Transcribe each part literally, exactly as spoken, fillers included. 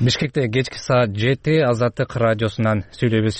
Бишкекте кечки саат жети Азаттык радиосунан сүйлөйбүз.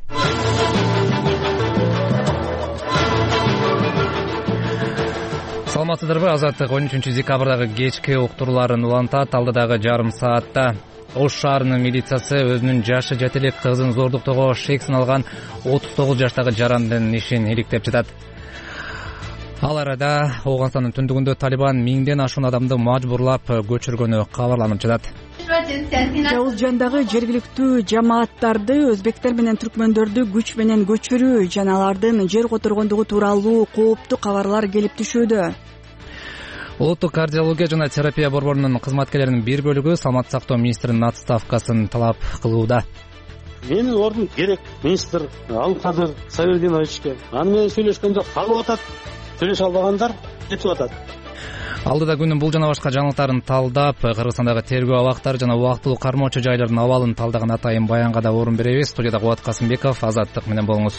Саламатсыздарбы? Азаттык он үчүнчү декабрдагы кечки уктурууларын улантат. Алдыдагы жарым саатта Ош шаарынын милициясы өзүнүн жашы жете элек кызын зордуктоого шек салган отуз тогуз жаштагы жарандын ишин иликтеп жатат. Ал арада Ооганстандын түндүгүндө Талибан миңден ашуун адамды мажбурлап көчүргөнү кабарланып жатат. Жабыл жандагы жергиликтүү жамааттарды өзбектер менен түркмөндөрдү күч менен көчүрүү жана алардын жер которгондугу тууралуу кооптуу кабарлар келип түшүүдө. Улуттук кардиология жана терапия борборунун кызматкерлеринин бир бөлүгү саламаттык сактоо министринин отставкасын талап кылууда. Менин ордум керек министр Алкадыр Савердиновичке. Аны менен сүйлөшкөн жок, калып атат. Сүйлөшө албагандар кетип атат. Алдыда күнүн бул жана башка жаңылыктарын талдап, Кыргызстандагы тергөө абактары жана убактылуу кармоочу жайлардын абалын талдаган атайын баянга да орун беребиз. Студияда Кубат Касымбеков, Азаттык менен болуңуз.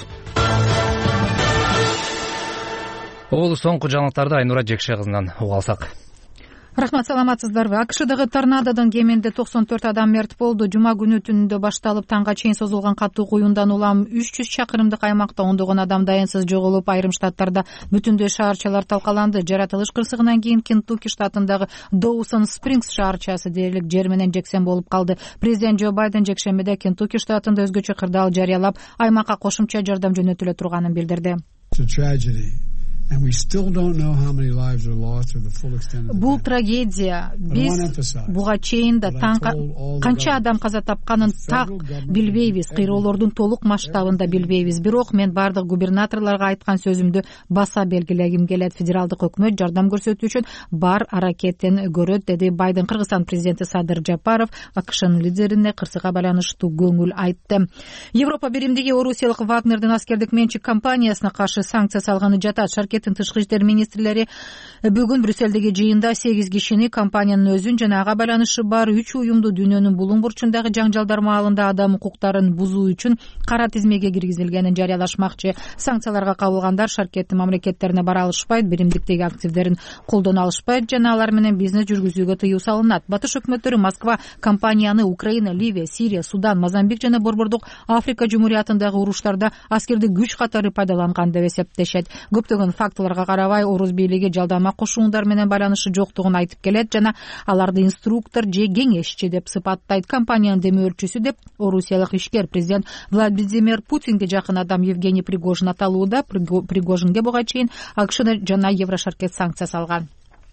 Ол соңку жаңылыктарды Айнура Жекше кызынан уга алсак. Рахмат, саламатсыздарбы? АКШдагы торнадодон кеминде токсон төрт адам мерт болду. Жума күнү түнүндө башталып таңга чейин созулган катуу куюндан улам үч жүз чакырымдык аймакта ондогон адам дайынсыз жоголуп, айрым штаттарда бүтүндөй шаарчалар талкаланды. Жаратылыш кырсыгынан кийин Кентукки штатындагы Доусон Спрингс шаарчасы дээрлик жер менен жексен болуп калды. Президент Джо Байден жекшембиде Кентукки штатында өзгөчө кырдаал жарыялап, аймакка кошумча жардам жөнөтүлө турганын билдирди. Бул трагедия. Биз буга чейин да канча адам каза тапканын так билбейбиз, кыйроолордун толук масштабын да билбейбиз. Бирок мен бардык губернаторлорго айткан сөзүмдү баса белгилегим келет. Федералдык өкмөт жардам көрсөтүү үчүн бар аракетин көрөт, деди Байден. Кыргызстан президенти Садыр Жапаров АКШнын лидерине кырсыга байланыштуу көңүл айтты. Европа биримдиги Орусиялык Вагнердин аскердик менчик компаниясына каршы санкция салганы жатат. Тышкы иштер министрлери бүгүн Брюссельдеги жыйында сегиз кишини, компаниянын өзүн жана ага байланышы бар үч уюмду дүйнөнүн булуң бурчундагы жаңжалдар маалында адам укуктарын бузуу үчүн кара тизмеге киргизилгенин жарыялашмакчы. Санкцияларга кабылгандар шаркеттин мамлекеттерине бара алышпайт, биримдиктеги активдерин колдоно алышпайт жана алар менен бизнес жүргүзүүгө тыюу салынат. Батыш өкмөттөрү Москва компанияны Украина, Ливия, Сирия, Судан, Мозамбик жана Борбордук Африка Жумуриятындагы уруштарда аскерди күч катары пайдаланган деп эсептешет. Көптөгөн фактыларга карабай, Орус бийлиги жалдама кошуундар менен байланышы жоктугун айтып келет жана аларды инструктор же кеңешчи деп сыпаттайт. Компаниянын демөөрчүсү деп орусиялык ишкер президент Владимир Путинге жакын адам Евгений Пригожин аталууда. Пригожинге буга чейин АКШ жана Еврошаркет санкция салган.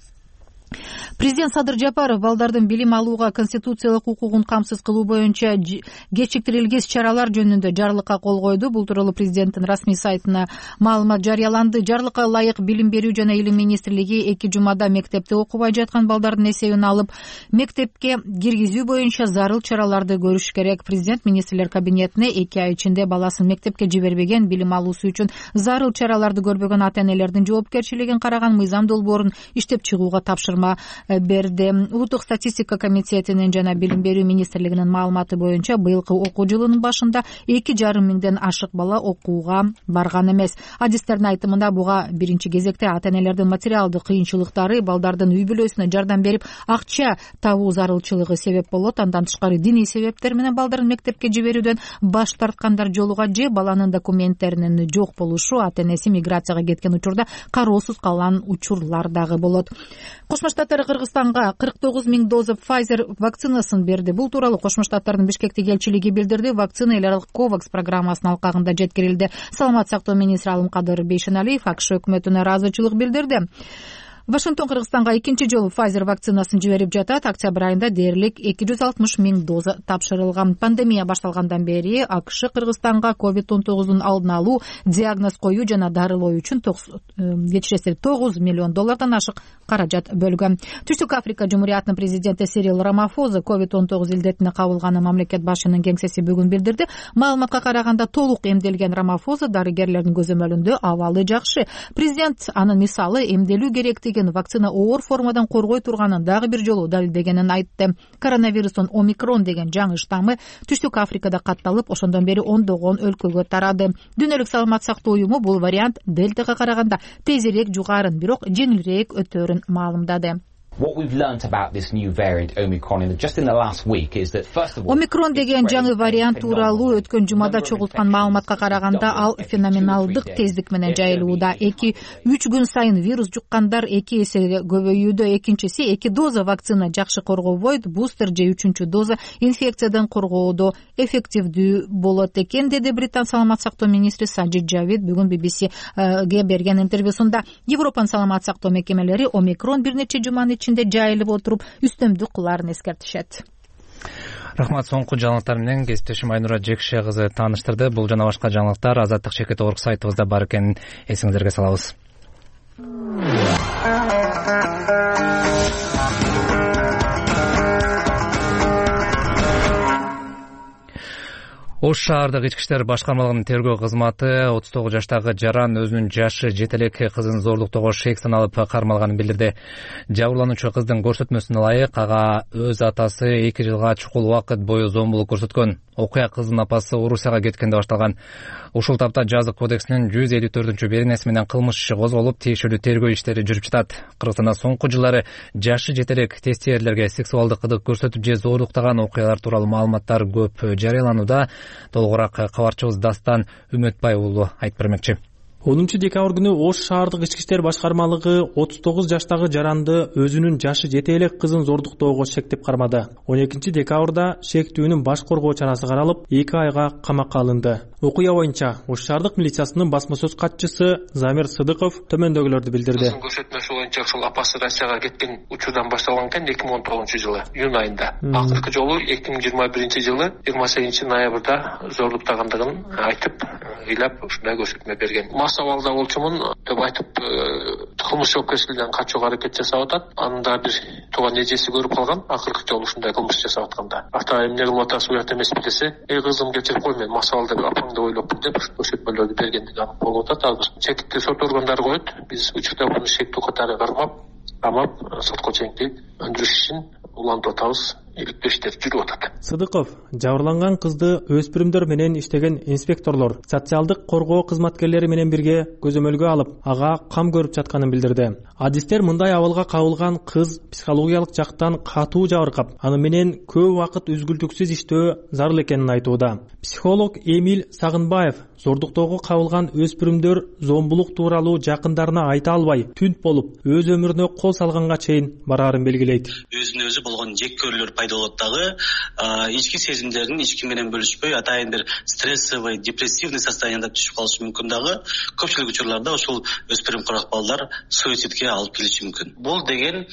Президент Садыр Жапаров балдардын билим алууга конституциялык укугун камсыз кылуу боюнча кечиктирилгис чаралар жөнүндө жарлыкка кол койду. Бул тууралуу президенттин расмий сайтына маалымат жарыяланды. Жарлыкка ылайык билим берүү жана илим министрлиги эки жумада мектепте окубай жаткан балдардын эсебин алып, мектепке киргизүү боюнча зарыл чараларды көрүш керек. Президент министрлер кабинетине эки ай ичинде баласын мектепке жибербеген, билим алуусу үчүн зарыл чараларды көрбөгөн ата-энелердин жоопкерчилигин караган мыйзам долбоорун иштеп чыгууга тапшырма берди. Улуттук статистика комитетинин жана билим берүү министрлигинин маалыматы боюнча быйылкы окуу жылынын башында эки жарым миңден ашык бала окууга барган эмес. Адистердин айтымында буга биринчи кезекте ата-энелердин материалдык кыйынчылыктары, балдардын үй бүлөсүнө жардам берип акча табуу зарылчылыгы себеп болот. Андан тышкары диний себептер менен балдарын мектепке жиберүүдөн баш тарткандар жолуга же баланын документтеринин жок болушу, ата-энеси миграцияга кеткен учурда кароосуз калган учурлар дагы болот. Кошмо Штаттары Кыргызстанга кырк тогуз миң доза Pfizer вакцинасын берди. Бул тууралуу Кошмо Штаттардын Бишкектеги элчилиги билдирди. Вакцина эл аралык Ковакс программасынын алкагында жеткирилди. Саламаттык сактоо министри Алымкадыр Бейшеналиев АКШ өкмөтүнө ыраазычылык билдирди. Вашингтон Кыргызстанга экинчи жолу Pfizer вакцинасын жиберип жатат. Октябрь айында дээрлик эки жүз алтымыш миң доза тапшырылган. Пандемия башталгандан бери АКШ Кыргызстанга ковид он тогуздун алдын алуу, диагноз коюу жана дарылоо үчүн кечиресиз тогуз миллион доллардан ашык каражат бөлгөн. Түштүк Африка Жумуриятынын президенти Сирил Рамафоза ковид он тогуз илдетине кабылганын мамлекет башчынын кеңсеси бүгүн билдирди. Маалыматка караганда толук эмделген Рамафоза дарыгерлердин көзөмөлүндө абалы жакшы. Президент анын мисалы эмделүү керектиги вакцина оор формадан коргой турганын дагы бир жолу далилдегенин айтты. Коронавирустун омикрон деген жаңы штаммы Түштүк Африкада катталып, ошондон бери ондогон өлкөгө тарады. Дүйнөлүк саламаттык сактоо уюму бул вариант дельтага караганда тезирээк жугарын, бирок жеңилирээк өтөөрүн маалымдады. Омикрон деген жаңы вариант тууралуу өткөн жумада чогулткан маалыматка караганда ал феноменалдык тездик менен жайылууда. эки үч күн сайын вирус жуккандар эки эсеге көбөйүүдө. Экинчиси эки доза вакцина жакшы коргобойт, бустер же үчүнчү доза инфекциядан коргоодо эффективдүү болот экен, деди Британ саламат сактоо министри Саджид Джавид бүгүн би би сиге берген интервьюсунда. Европанын саламат сактоо мекемелери омикрон бир нече жуманын ичинде жайылып отуруп үстөмдүк кылаарын эскертишет. Рахмат. Соңку жаңылыктар менен кесиптешим Айнура Жекше кызы тааныштырды. Бул жана башка жаңылыктар Азаттык чекит орг сайтыбызда бар экенин эсиңиздерге салабыз. Ош шаардык ички иштер башкармалыгынын тергөө кызматы отуз тогуз жаштагы жаран өзүнүн жашы жете элек кызын зордуктоого шек саналып кармалганын билдирди. Жабырлануучу кыздын көрсөтмөсүнө ылайык ага өз атасы эки жылга чукул убакыт бою зомбулук көрсөткөн. Окуя кыздын апасы Орусияга кеткенде башталган. Ушул тапта жазык кодексинин жүз элүү төртүнчү беренеси менен кылмыш иши козголуп, тиешелүү тергөө иштери жүрүп жатат. Кыргызстанда соңку жылдары жашы жете элек тестиерлерге сексуалдык кызык көрсөтүп же зордуктаган окуялар тууралуу маалыматтар көп жарыяланууда. Толугураак кабарчыбыз Дастан Үмөтбай уулу айтып бермекчи. онунчу декабрь күнү Ош шаардык ички иштер башкармалыгы отуз тогуз жаштагы жаранды өзүнүн жашы жете элек кызын зордуктоого шектеп кармады. он экинчи декабрда шектүүнүн баш коргоо чарасы каралып, эки айга камакка алынды. Окуя боюнча Ош шаардык милициясынын басма сөз катчысы Замир Сыдыков төмөндөгүлөрдү билдирди. Кыздын көрсөтмөсү боюнча ушул апасы Россияга кеткен учурдан башталган экен эки миң он тогузунчу жылы июнь айында. Акыркы жолу эки миң жыйырма биринчи жылы жыйырма сегизинчи ноябрда зордуктагандыгын айтып, ыйлап ушундай көрсөтмө берген. Абалда болчумун деп айтып, кылмыш жоопкерчилигинен качууга аракет жасап атат. Анда бир тууган эжеси көрүп калган, акыркы жолу ушундай кылмыш жасап атканда. Ата эмне кылып атасыз, уят эмес билесе, "Эй кызым, кечирип кой, мен мас абалда апаңды ойлоп деп көрсөтмөлөрдү бергендиги анык болуп атат. Азыр чекитти сот органдары коет. Биз учурда буну шектүү катары кармап, камап, сотко чейинки өндүрүш ишин улантып атабыз. Иликтөө иштери жүрүп атат. Сыдыков жабырланган кызды өспүрүмдөр менен иштеген инспекторлор социалдык коргоо кызматкерлери менен бирге көзөмөлгө алып, ага кам көрүп жатканын билдирди. Адистер мындай абалга кабылган кыз психологиялык жактан катуу жабыркап, аны менен көп убакыт үзгүлтүксүз иштөө зарыл экенин айтууда. Психолог Эмиль Сагынбаев зордуктоого кабылган өспүрүмдөр зомбулук тууралуу жакындарына айта албай, түнт болуп, өз өмүрүнө кол салганга чейин бараарын белгилейт. Өзүнө өзү болгон жек көрүүлөр пайда болот дагы, ички сезимдерин ички менен бөлүшпөй, атайын бир стрессовый, депрессивный состоянияда түшүп калышы мүмкүн дагы. Көпчүлүк учурларда ушул өспүрүм курак балдар суицидке алып келиши мүмкүн. Бул деген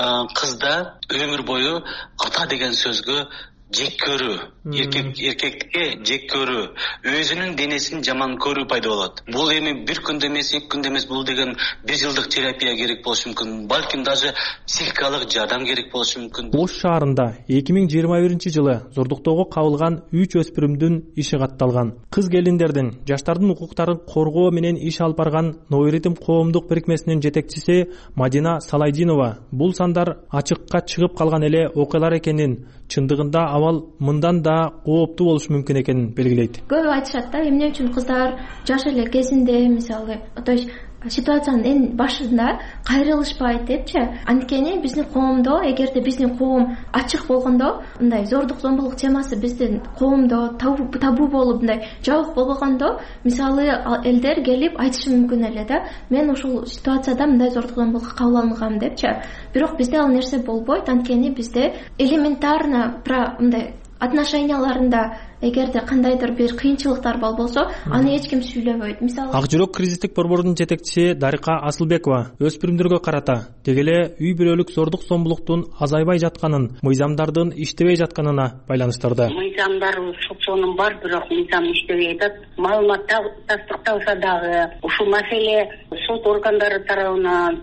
кызда өмүр бою ата деген сөзгө жек көрүү, эркек эркекке жек көрүү, өзүнүн денесин жаман көрүү пайда болот. Бул эми бир күндө эмес, эки күндө эмес, бул деген бир жылдык терапия керек болушу мүмкүн. Балким даже психикалык жардам керек болушу мүмкүн. Ош шаарында эки миң жыйырма биринчи жылы зордуктоого кабылган үч өспүрүмдүн иши катталган. Кыз келиндердин, жаштардын укуктарын коргоо менен иш алып барган Нооритм коомдук бирикмесинин жетекчиси Мадина Салайдинова бул сандар ачыкка чыгып калган эле окуялар экенин, чындыгында абал мындан да кооптуу болушу мүмкүн экенин белгилейт. Көп айтышат да, эмне үчүн кыздар жаш эле кезинде, мисалы, то есть ситуациянын эң башында кайрылышпайт депчи. Анткени биздин коомдо, эгерде биздин коом ачык болгондо, мындай зордук зомбулук темасы биздин коомдо табу, табу болуп мындай жабык болбогондо, мисалы элдер келип айтышы мүмкүн эле да, мен ушул ситуацияда мындай зордук зомбулукка кабыл алынгам депчи. Бирок бизде ал нерсе болбойт, анткени бизде элементарно про мындай отношенияларында эгерде кандайдыр бир кыйынчылыктар бар болсо, аны эч ким сүйлөбөйт. Мисалы, Ак жүрөк кризистик борборунун жетекчиси Дарика Асылбекова өспүрүмдөргө карата деги эле үй бүлөлүк зордук зомбулуктун азайбай жатканын, мыйзамдардын иштебей жатканына байланыштырды. Мыйзамдар сотчонун бар, бирок мыйзам иштебей атат. Маалымат тастыкталса дагы ушул маселе сот органдары тарабынан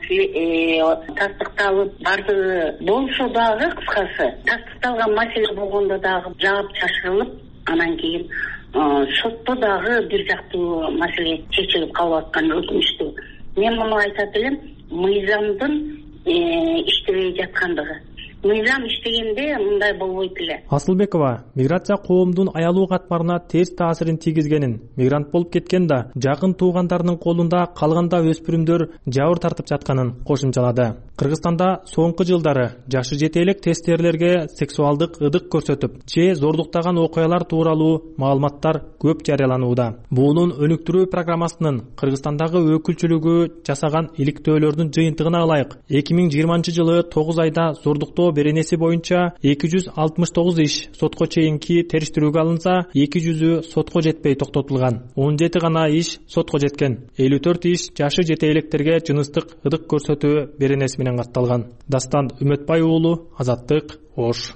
тастыкталып бардыгы болсо дагы, кыскасы тастыкталган маселе болгондо дагы жаап чашырылып, анан кийин сотто дагы бир жактуу маселе чечилип калып аткан өкүнүчтүү. Мен муну айтат элем, мыйзамдын иштебей жаткандыгы. мыйзам иштегенде мындай болбойт эле. Асылбекова миграция коомдун аялуу катмарына терс таасирин тийгизгенин, мигрант болуп кеткен да жакын туугандарынын колунда калганда өспүрүмдөр жабыр тартып жатканын кошумчалады. Кыргызстанда соңку жылдары жашы жете элек тестерлерге сексуалдык ыдык көрсөтүп же зордуктаган окуялар тууралуу маалыматтар көп жарыяланууда. Буунун өнүктүрүү программасынын Кыргызстандагы өкүлчүлүгү жасаган иликтөөлөрдүн жыйынтыгына ылайык эки миң жыйырманчы жылы тогуз айда зордуктоо беренеси боюнча эки жүз алтымыш тогуз иш сотко чейинки териштирүүгө алынса, эки жүзү сотко жетпей токтотулган. он жети гана иш сотко жеткен. элүү төрт иш жашы жете электерге жыныстык ыдык көрсөтүү беренеси менен катталган. Дастан Үмөтбай уулу, Азаттык, Ош.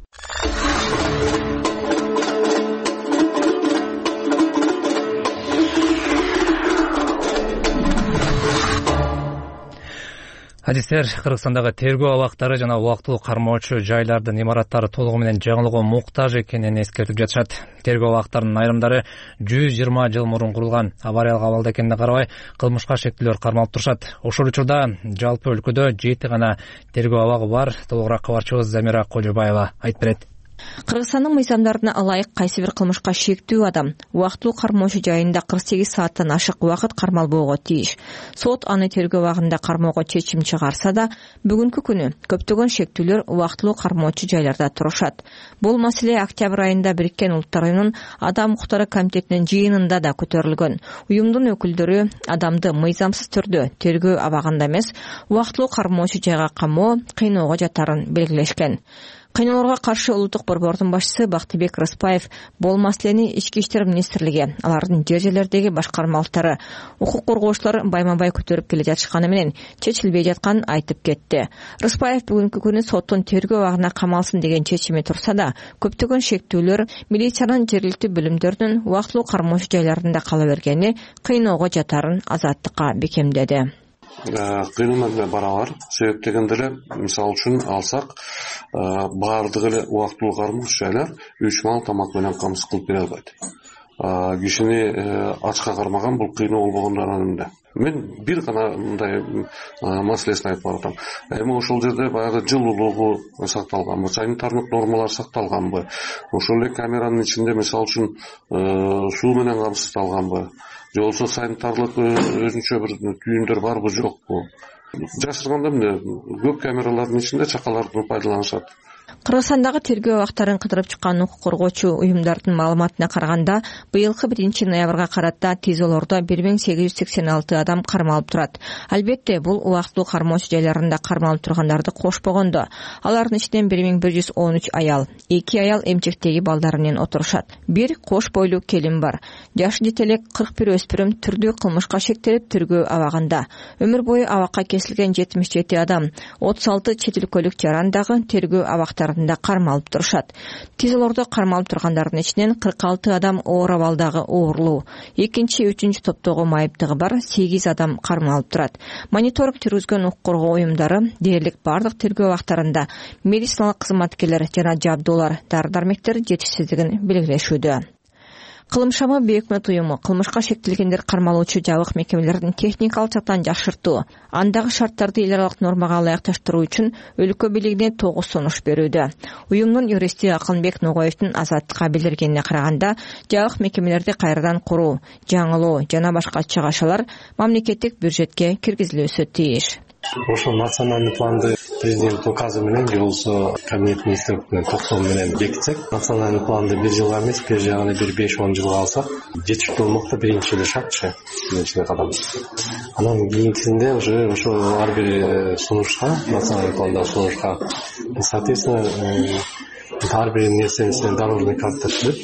Адистер, Кыргызстандагы тергөө абактары жана убактылуу кармоочу жайлардын имараттары толугу менен жаңылууга муктаж экенин эскертип жатышат. Тергөө абактарынын айрымдары жүз жыйырма жыл мурун курулган. Авариялык абалда экенине карабай, кылмышка шектүүлөр кармалып турушат. Ошол учурда жалпы өлкөдө жети гана тергөө абагы бар. Толугураак кабарчыбыз Замира Кожобаева айтып берет. Кыргызстандын мыйзамдарына ылайык кайсы бир кылмышка шектүү адам убактылуу кармоочу жайында кырк сегиз сааттан ашык убакыт кармалбоого тийиш. Сот аны тергөө убагында кармоого чечим чыгарса да, бүгүнкү күнү көптөгөн шектүүлөр убактылуу кармоочу жайларда турушат. Бул маселе октябрь айында Бириккен Улуттар уюмунун Адам укуктары комитетинин жыйынында да көтөрүлгөн. Уюмдун өкүлдөрү адамды мыйзамсыз түрдө тергөө абагында эмес, убактылуу кармоочу жайга камоо, кыйноого жатарын белгилешкен. Кыйноолорго каршы улуттук борбордун башчысы Бактыбек Рыспаев бул маселени Ички иштер министрлиги, алардын жер жерлердеги башкармалыктары, укук коргоочулар байма-бай көтөрүп келе жатышканы менен чечилбей жатканын айтып кетти. Рыспаев бүгүнкү күнү соттун тергөө абагына камалсын деген чечими турса да, көптөгөн шектүүлөр милициянын жергиликтүү бөлүмдөрүнүн убактылуу кармоочу жайларында кала бергени кыйноого жатарын Азаттыкка бекемдеди. Кыйноо менен барабар. Себеп дегенде эле, мисалы үчүн алсак, баардыгы эле убактылуу кармоочу жайлар үч маал тамак менен камсыз кылып бере албайт. Кишини ачка кармаган бул кыйноо болбогондордун önүндө. Мен бир гана мындай маселесин айтып баратам. Эми ошол жерде баягы жылуулугу сакталганбы, санитардык нормалар сакталганбы, ошол эле камеранын ичинде мисалы үчүн суу менен камсыздалганбы, же болбосо санитарлык өзүнчө бир түйүндөр барбы жокпу. Жашырганда эмне көп камералардын ичинде чакаларды пайдаланышат. Кыргызстандагы тергөө абактарын кыдырып чыккан укук коргоочу уюмдардын маалыматына караганда, быйылкы биринчи ноябрга карата тизолордо бир миң сегиз жүз сексен алты адам кармалып турат. Албетте, бул убактылуу кармоочу жайларында кармалып тургандарды кошпогондо. Алардын ичинен бир миң бир жүз он үч аял, эки аял эмчектеги балдары менен отурушат. Бир кош бойлуу келин бар. Жашы жете элек кырк бир өспүрүм түрдүү кылмышка шектелип тергөө абагында. Өмүр бою абакка кесилген жетимиш жети адам, отуз алты чет өлкөлүк жарандагы тергөө абактарында кармалып турушат. Тизолордо кармалып тургандардын ичинен кырк алты адам оор абалдагы оорлуу, экинчи, үчүнчү топтогу майыптыгы бар сегиз адам кармалып турат. Мониторинг жүргүзгөн укук коргоо уюмдары дээрлик бардык тергөө абактарында медициналык кызматкерлер жана жабдуулар, дары-дармектер жетишсиздигин белгилешүүдө. Кылымшама Бейөкмөт уюму кылмышка шектелгендер кармалуучу жабык мекемелердин техникалык жактан жакшыртуу, андагы шарттарды эл аралык нормага ылайыкташтыруу үчүн өлкө бийлигине тогуз сунуш берүүдө. Уюмдун юристи Акылбек Ногоевдин Азаттыкка билдиргенине караганда, жабык мекемелерди кайрадан куруу, жаңылоо жана башка чыгашалар мамлекеттик бюджетке киргизилүүсү тийиш. Ошол национальный планды президент указы менен же болбосо кабинет министрлигинин токтому менен бекитсек, национальный планды бир жылга эмес, бир жагына бир беш он жылга алсак, жетиштүү болмокто биринчи эле шартчы, биринчи эле кадам. Анан кийинкисинде уже ошо ар бир сунушка, национальный планда сунушка, соответственно, ар бир нерсенин дорожный карта түзүп,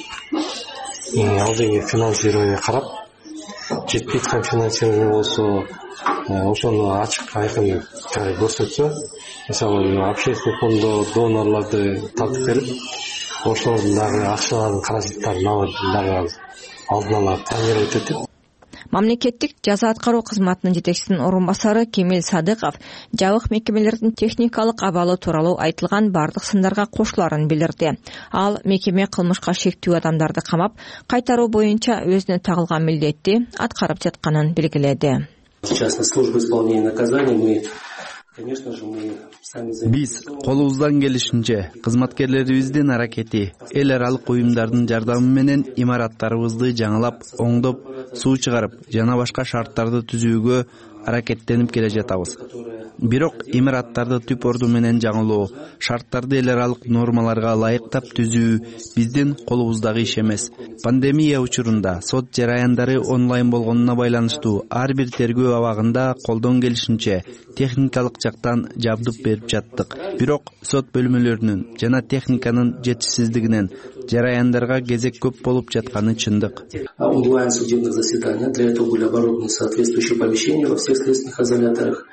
алдыңкы финансирование карап, жетпей аткан финансирование болсо ошону ачык айкын көрсөтсө, мисалы общественный фондо донорларды тартып берип, ошолордун дагы акчалардын каражаттарын алып дагы алдын ала планировать этип. Мамлекеттик жаза аткаруу кызматынын жетекчисинин орун басары Кемел Садыков жабык мекемелердин техникалык абалы тууралуу айтылган бардык сындарга кошуларын билдирди. Ал мекеме кылмышка шектүү адамдарды камап, кайтаруу боюнча өзүнө тагылган милдетти аткарып жатканын белгиледи. Сейчас на службу исполнения наказания мы биз колубуздан келишинче кызматкерлерибиздин аракети эл аралык уюмдардын жардамы менен имараттарыбызды жаңылап, оңдоп, суу чыгарып жана башка шарттарды түзүүгө аракеттенип келе жатабыз. Бирок имараттарды түп орду менен жаңылоо, шарттарды эл аралык нормаларга ылайыктап түзүү биздин колубуздагы иш эмес. Пандемия учурунда сот жараяндары онлайн болгонуна байланыштуу ар бир тергөө абагында колдон келишинче техникалык жактан жабдык берип жаттык. Бирок сот бөлмөлөрүнүн жана техниканын жетишсиздигинен жараяндарга кезек көп болуп жатканы чындык. Онлайн судебных заседаний для этого были оборудованы соответствующие помещения во всех следственных изоляторах.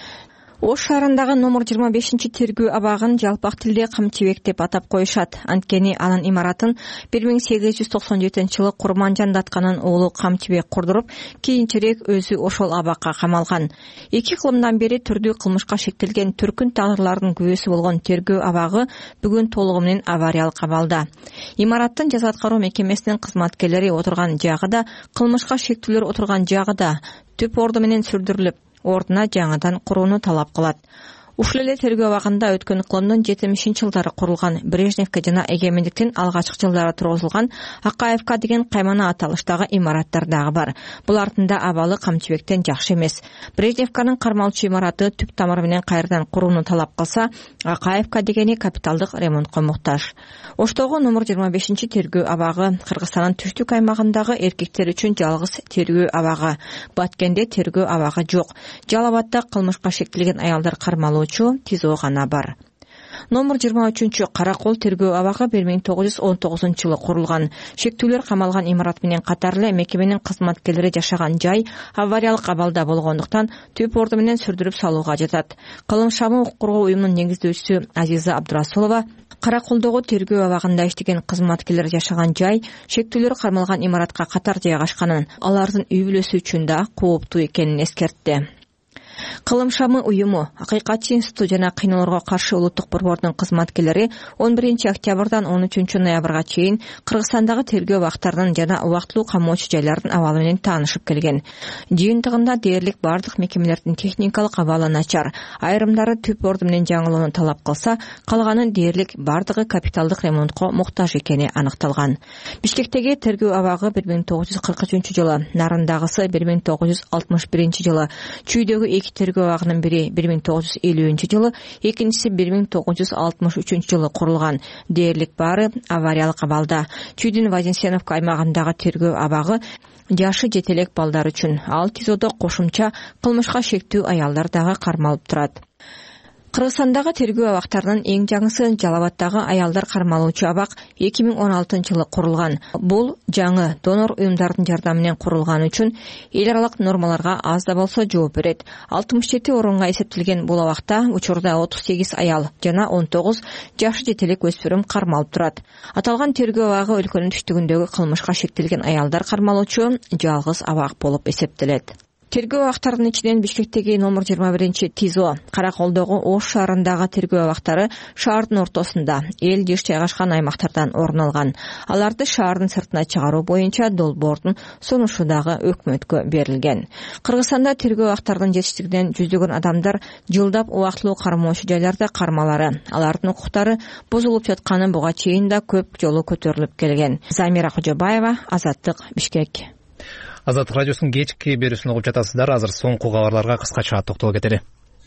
Ош шаарындагы номер жыйырма бешинчи тергөө абагын жалпак тилде Камчыбек деп атап коюшат. Анткени анын имаратын бир миң сегиз жүз токсон жетинчи жылы Курманжан Датканын уулу Камчыбек курдуруп, кийинчерээк өзү ошол абакка камалган. Эки кылымдан бери түрдүү кылмышка шектелген түркүн тагдырлардын күбөсү болгон тергөө абагы бүгүн толугу менен авариялык абалда. Имараттын жаза аткаруу мекемесинин кызматкерлери отурган жагы да, кылмышка шектүүлөр отурган жагы да түп орду менен сүрдүрүлүп, ордуна жаңыдан курууну талап кылат. Ушул эле тергөө абагында өткөн кылымдын жетимишинчи жылдары курулган Брежневка жана эгемендиктин алгачкы жылдары тургузулган Акаевка деген каймана аталыштагы имараттар дагы бар. Булардын абалы Камчыбектен жакшы эмес. Брежневканын кармалчу имараты түп тамыры менен кайрадан курууну талап кылса, Акаевка дегени капиталдык ремонтко муктаж. Оштогу номер жыйырма бешинчи тергөө абагы Кыргызстандын түштүк аймагындагы эркектер үчүн жалгыз тергөө абагы. Баткенде тергөө абагы жок. Жалал Абадда кылмышка шектелген аялдар кармалуу тизо гана бар. Номер жыйырма үчүнчү Каракол тергөө абагы бир миң тогуз жүз он тогузунчу жылы курулган. Шектүүлөр камалган имарат менен катар эле мекеменин кызматкерлери жашаган жай авариялык абалда болгондуктан түп орду менен сүрдүрүп салууга жатат. Кылым шамы укук коргоо уюмунун негиздөөчүсү Азиза Абдурасулова Караколдогу тергөө абагында иштеген кызматкерлер жашаган жай шектүүлөр кармалган имаратка катар жайгашканын, алардын үй бүлөсү үчүн да кооптуу экенин эскертти. Кылым шамы уюму, Акыйкатчы институту жана кыйноолорго каршы улуттук борбордун кызматкерлери он биринчи октябрдан он үчүнчү ноябрга чейин Кыргызстандагы тергөө абактарынын жана убактылуу камоочу жайлардын абалы менен таанышып келген. Жыйынтыгында дээрлик бардык мекемелердин техникалык абалы начар, айрымдары түп орду менен жаңылууну талап кылса, калганы дээрлик бардыгы капиталдык ремонтко муктаж экени аныкталган. Бишкектеги тергөө абагы бир миң тогуз жүз кырк үчүнчү жылы, Нарындагысы бир миң тогуз жүз алтымыш биринчи жылы, Чүйдөгү эки тергөө абагынын бири бир миң тогуз жүз элүүнчү жылы, экинчиси бир миң тогуз жүз алтымыш үчүнчү жылы курулган. Дээрлик баары авариялык абалда. Чүйдүн Вознесеновка аймагындагы тергөө абагы жашы жете элек балдар үчүн. Ал тизодо кошумча кылмышка шектүү аялдар дагы кармалып турат. Кыргызстандагы тергөө абактарынын эң жаңысы Жалал Абаддагы аялдар кармалуучу абак эки миң он алтынчы жылы курулган. Бул жаңы донор уюмдардын жардамы менен курулганы үчүн эл аралык нормаларга аз да болсо жооп берет. алтымыш жети орунга эсептелген бул абакта учурда отуз сегиз аял жана он тогуз жашы жете элек өспүрүм кармалып турат. Аталган тергөө абагы өлкөнүн түштүгүндөгү кылмышка шектелген аялдар кармалуучу жалгыз абак болуп эсептелет. Тергөө абактарынын ичинен Бишкектеги номер жыйырма биринчи ТИЗО, Караколдогу Ош шаарындагы тергөө абактары шаардын ортосунда, эл жыш жайгашкан аймактардан орун алган. Аларды шаардын сыртына чыгаруу боюнча долбоордун сунушу дагы өкмөткө берилген. Кыргызстанда тергөө абактарынын жетиштигинен жүздөгөн адамдар жылдап убактылуу кармоочу жайларда кармалары, алардын укуктары бузулуп жатканы буга чейин да көп жолу көтөрүлүп келген. Замира Кожобаева, Азаттык, Бишкек. Азаттык радиосунун кечки берүүсүн угуп жатасыздар. Азыр соңку кабарларга кыскача токтолуп кетели.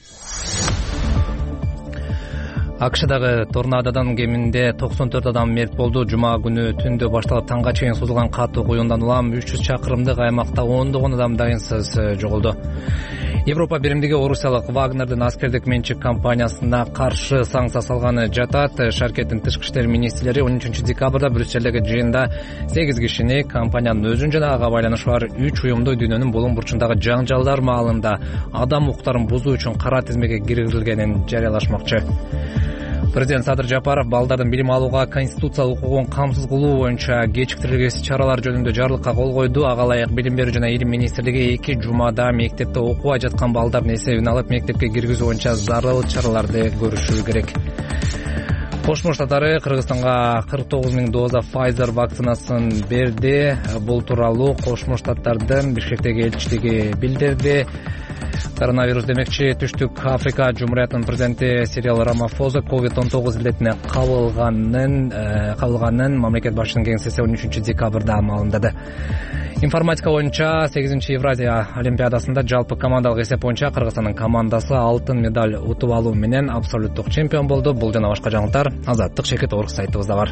АКШдагы торнадодан кеминде токсон төрт адам мерт болду. Жума күнү түндө башталып танга чейин созулган катуу куюндан улам үч жүз чакырымдык аймакта ондогон адам дайынсыз жоголду. Европа биримдиги орусиялык Вагнердин аскердик менчик компаниясына каршы санкция салганы жатат. Шаркеттин тышкы иштер министрлери он үчүнчү декабрда Брюссельдеги жыйында сегиз кишини компаниянын өзүн жана ага байланышы бар үч уюмду дүйнөнүн булуң бурчундагы жаңжалдар маалында адам укуктарын бузуу үчүн кара тизмеге киргизилгенин жарыялашмакчы. Президент Садыр Жапаров балдардын билим алууга конституциялык укугун камсыз кылуу боюнча кечиктирилгес чаралар жөнүндө жарлыкка кол койду. Ага ылайык билим берүү жана илим министрлиги эки жумада мектепте окубай жаткан балдардын эсебин алып мектепке киргизүү боюнча зарыл чараларды көрүшү керек. Кошмо Штаттары Кыргызстанга кырк тогуз миң доза Pfizer вакцинасын берди. Бул тууралуу Кошмо Штаттардын Бишкектеги элчилиги билдирди. Коронавирус демекчи Түштүк Африка Жумуриятынын президенти Сирил Рамафоза ковид он тогуз илдетине кабылганын кабылганын мамлекет башчынын кеңсеси он үчүнчү декабрда маалымдады. Информатика боюнча сегизинчи Евразия олимпиадасында жалпы командалык эсеп боюнча Кыргызстандын командасы алтын медаль утуп алуу менен абсолюттук чемпион болду. Бул жана башка жаңылыктар Азаттык Шекет Орг сайтыбызда бар.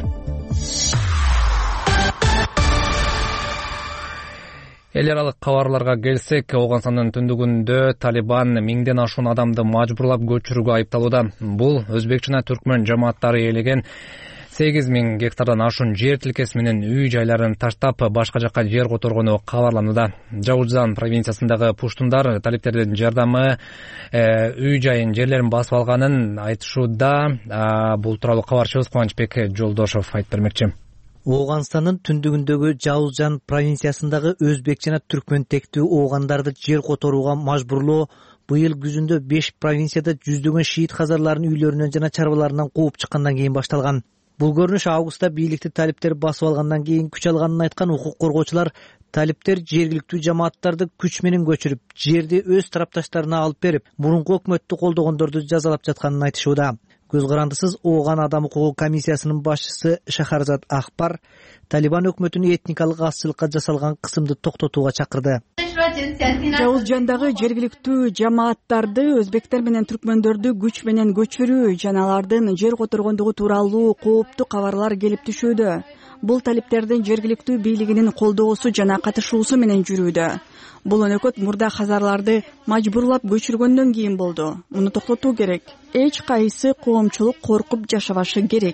Эл аралык кабарларга келсек, Ооганстандын түндүгүндө Талибан миңден ашуун адамды мажбурлап көчүрүүгө айыпталууда. Бул өзбек жана түркмөн жамааттары ээлеген сегиз миң гектардан ашуун жер тилкеси менен үй жайларын таштап, башка жакка жер которгону кабарланууда. Жаужан провинциясындагы пуштундар талиптердин жардамы үй жайын, жерлерин басып алганын айтышууда. Бул тууралуу кабарчыбыз Кубанычбек Жолдошов айтып бермекчи. Ооганстандын түндүгүндөгү Жаужан провинциясындагы өзбек жана түркмөн тектүү оогандарды жер которууга мажбурлоо быйыл күзүндө беш провинцияда жүздөгөн шиит хазарларын үйлөрүнөн жана чарбаларынан кууп чыккандан кийин башталган. Бул көрүнүш августта бийликти талиптер басып алгандан кийин күч алганын айткан укук коргоочулар талиптер жергиликтүү жамааттарды күч менен көчүрүп, жерди өз тарапташтарына алып берип, мурунку өкмөттү колдогондорду жазалап жатканын айтышууда. Көз карандысыз Ооган адам укугу комиссиясынын башчысы Шахарзад Ахпар Талибан өкмөтүнүн этникалык азчылыкка жасалган кысымды токтотууга чакырды. Жаужандагы жергиликтүү жамааттарды өзбектер менен түркмөндөрдү күч менен көчүрүү жана алардын жер которгондугу тууралуу кооптуу кабарлар келип түшүүдө. Бул талиптердин жергиликтүү бийлигинин колдоосу жана катышуусу менен жүрүүдө. Бул өнөкөт мурда хазарларды мажбурлап көчүргөндөн кийин болду. Муну токтотуу керек. Эч кайсы коомчулук коркуп жашабашы керек.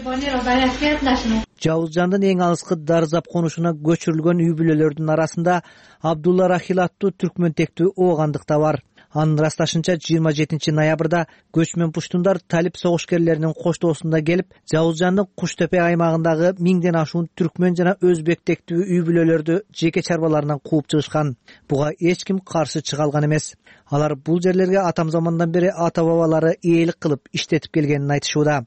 Жаужандын эң алыскы Дарзап конушуна көчүрүлгөн үй бүлөлөрдүн арасында Абдулла Рахил аттуу түркмөн тектүү оогандык да бар. Анын ырасташынча жыйырма жетинчи ноябрда көчмөн пуштундар талип согушкерлеринин коштоосунда келип, Жаужандын Куштепе аймагындагы миңден ашуун түркмөн жана өзбек тектүү үй бүлөлөрдү жеке чарбаларынан кууп чыгышкан. Буга эч ким каршы чыга алган эмес. Алар бул жерлерге атам замандан бери ата бабалары ээлик кылып иштетип келгенин айтышууда.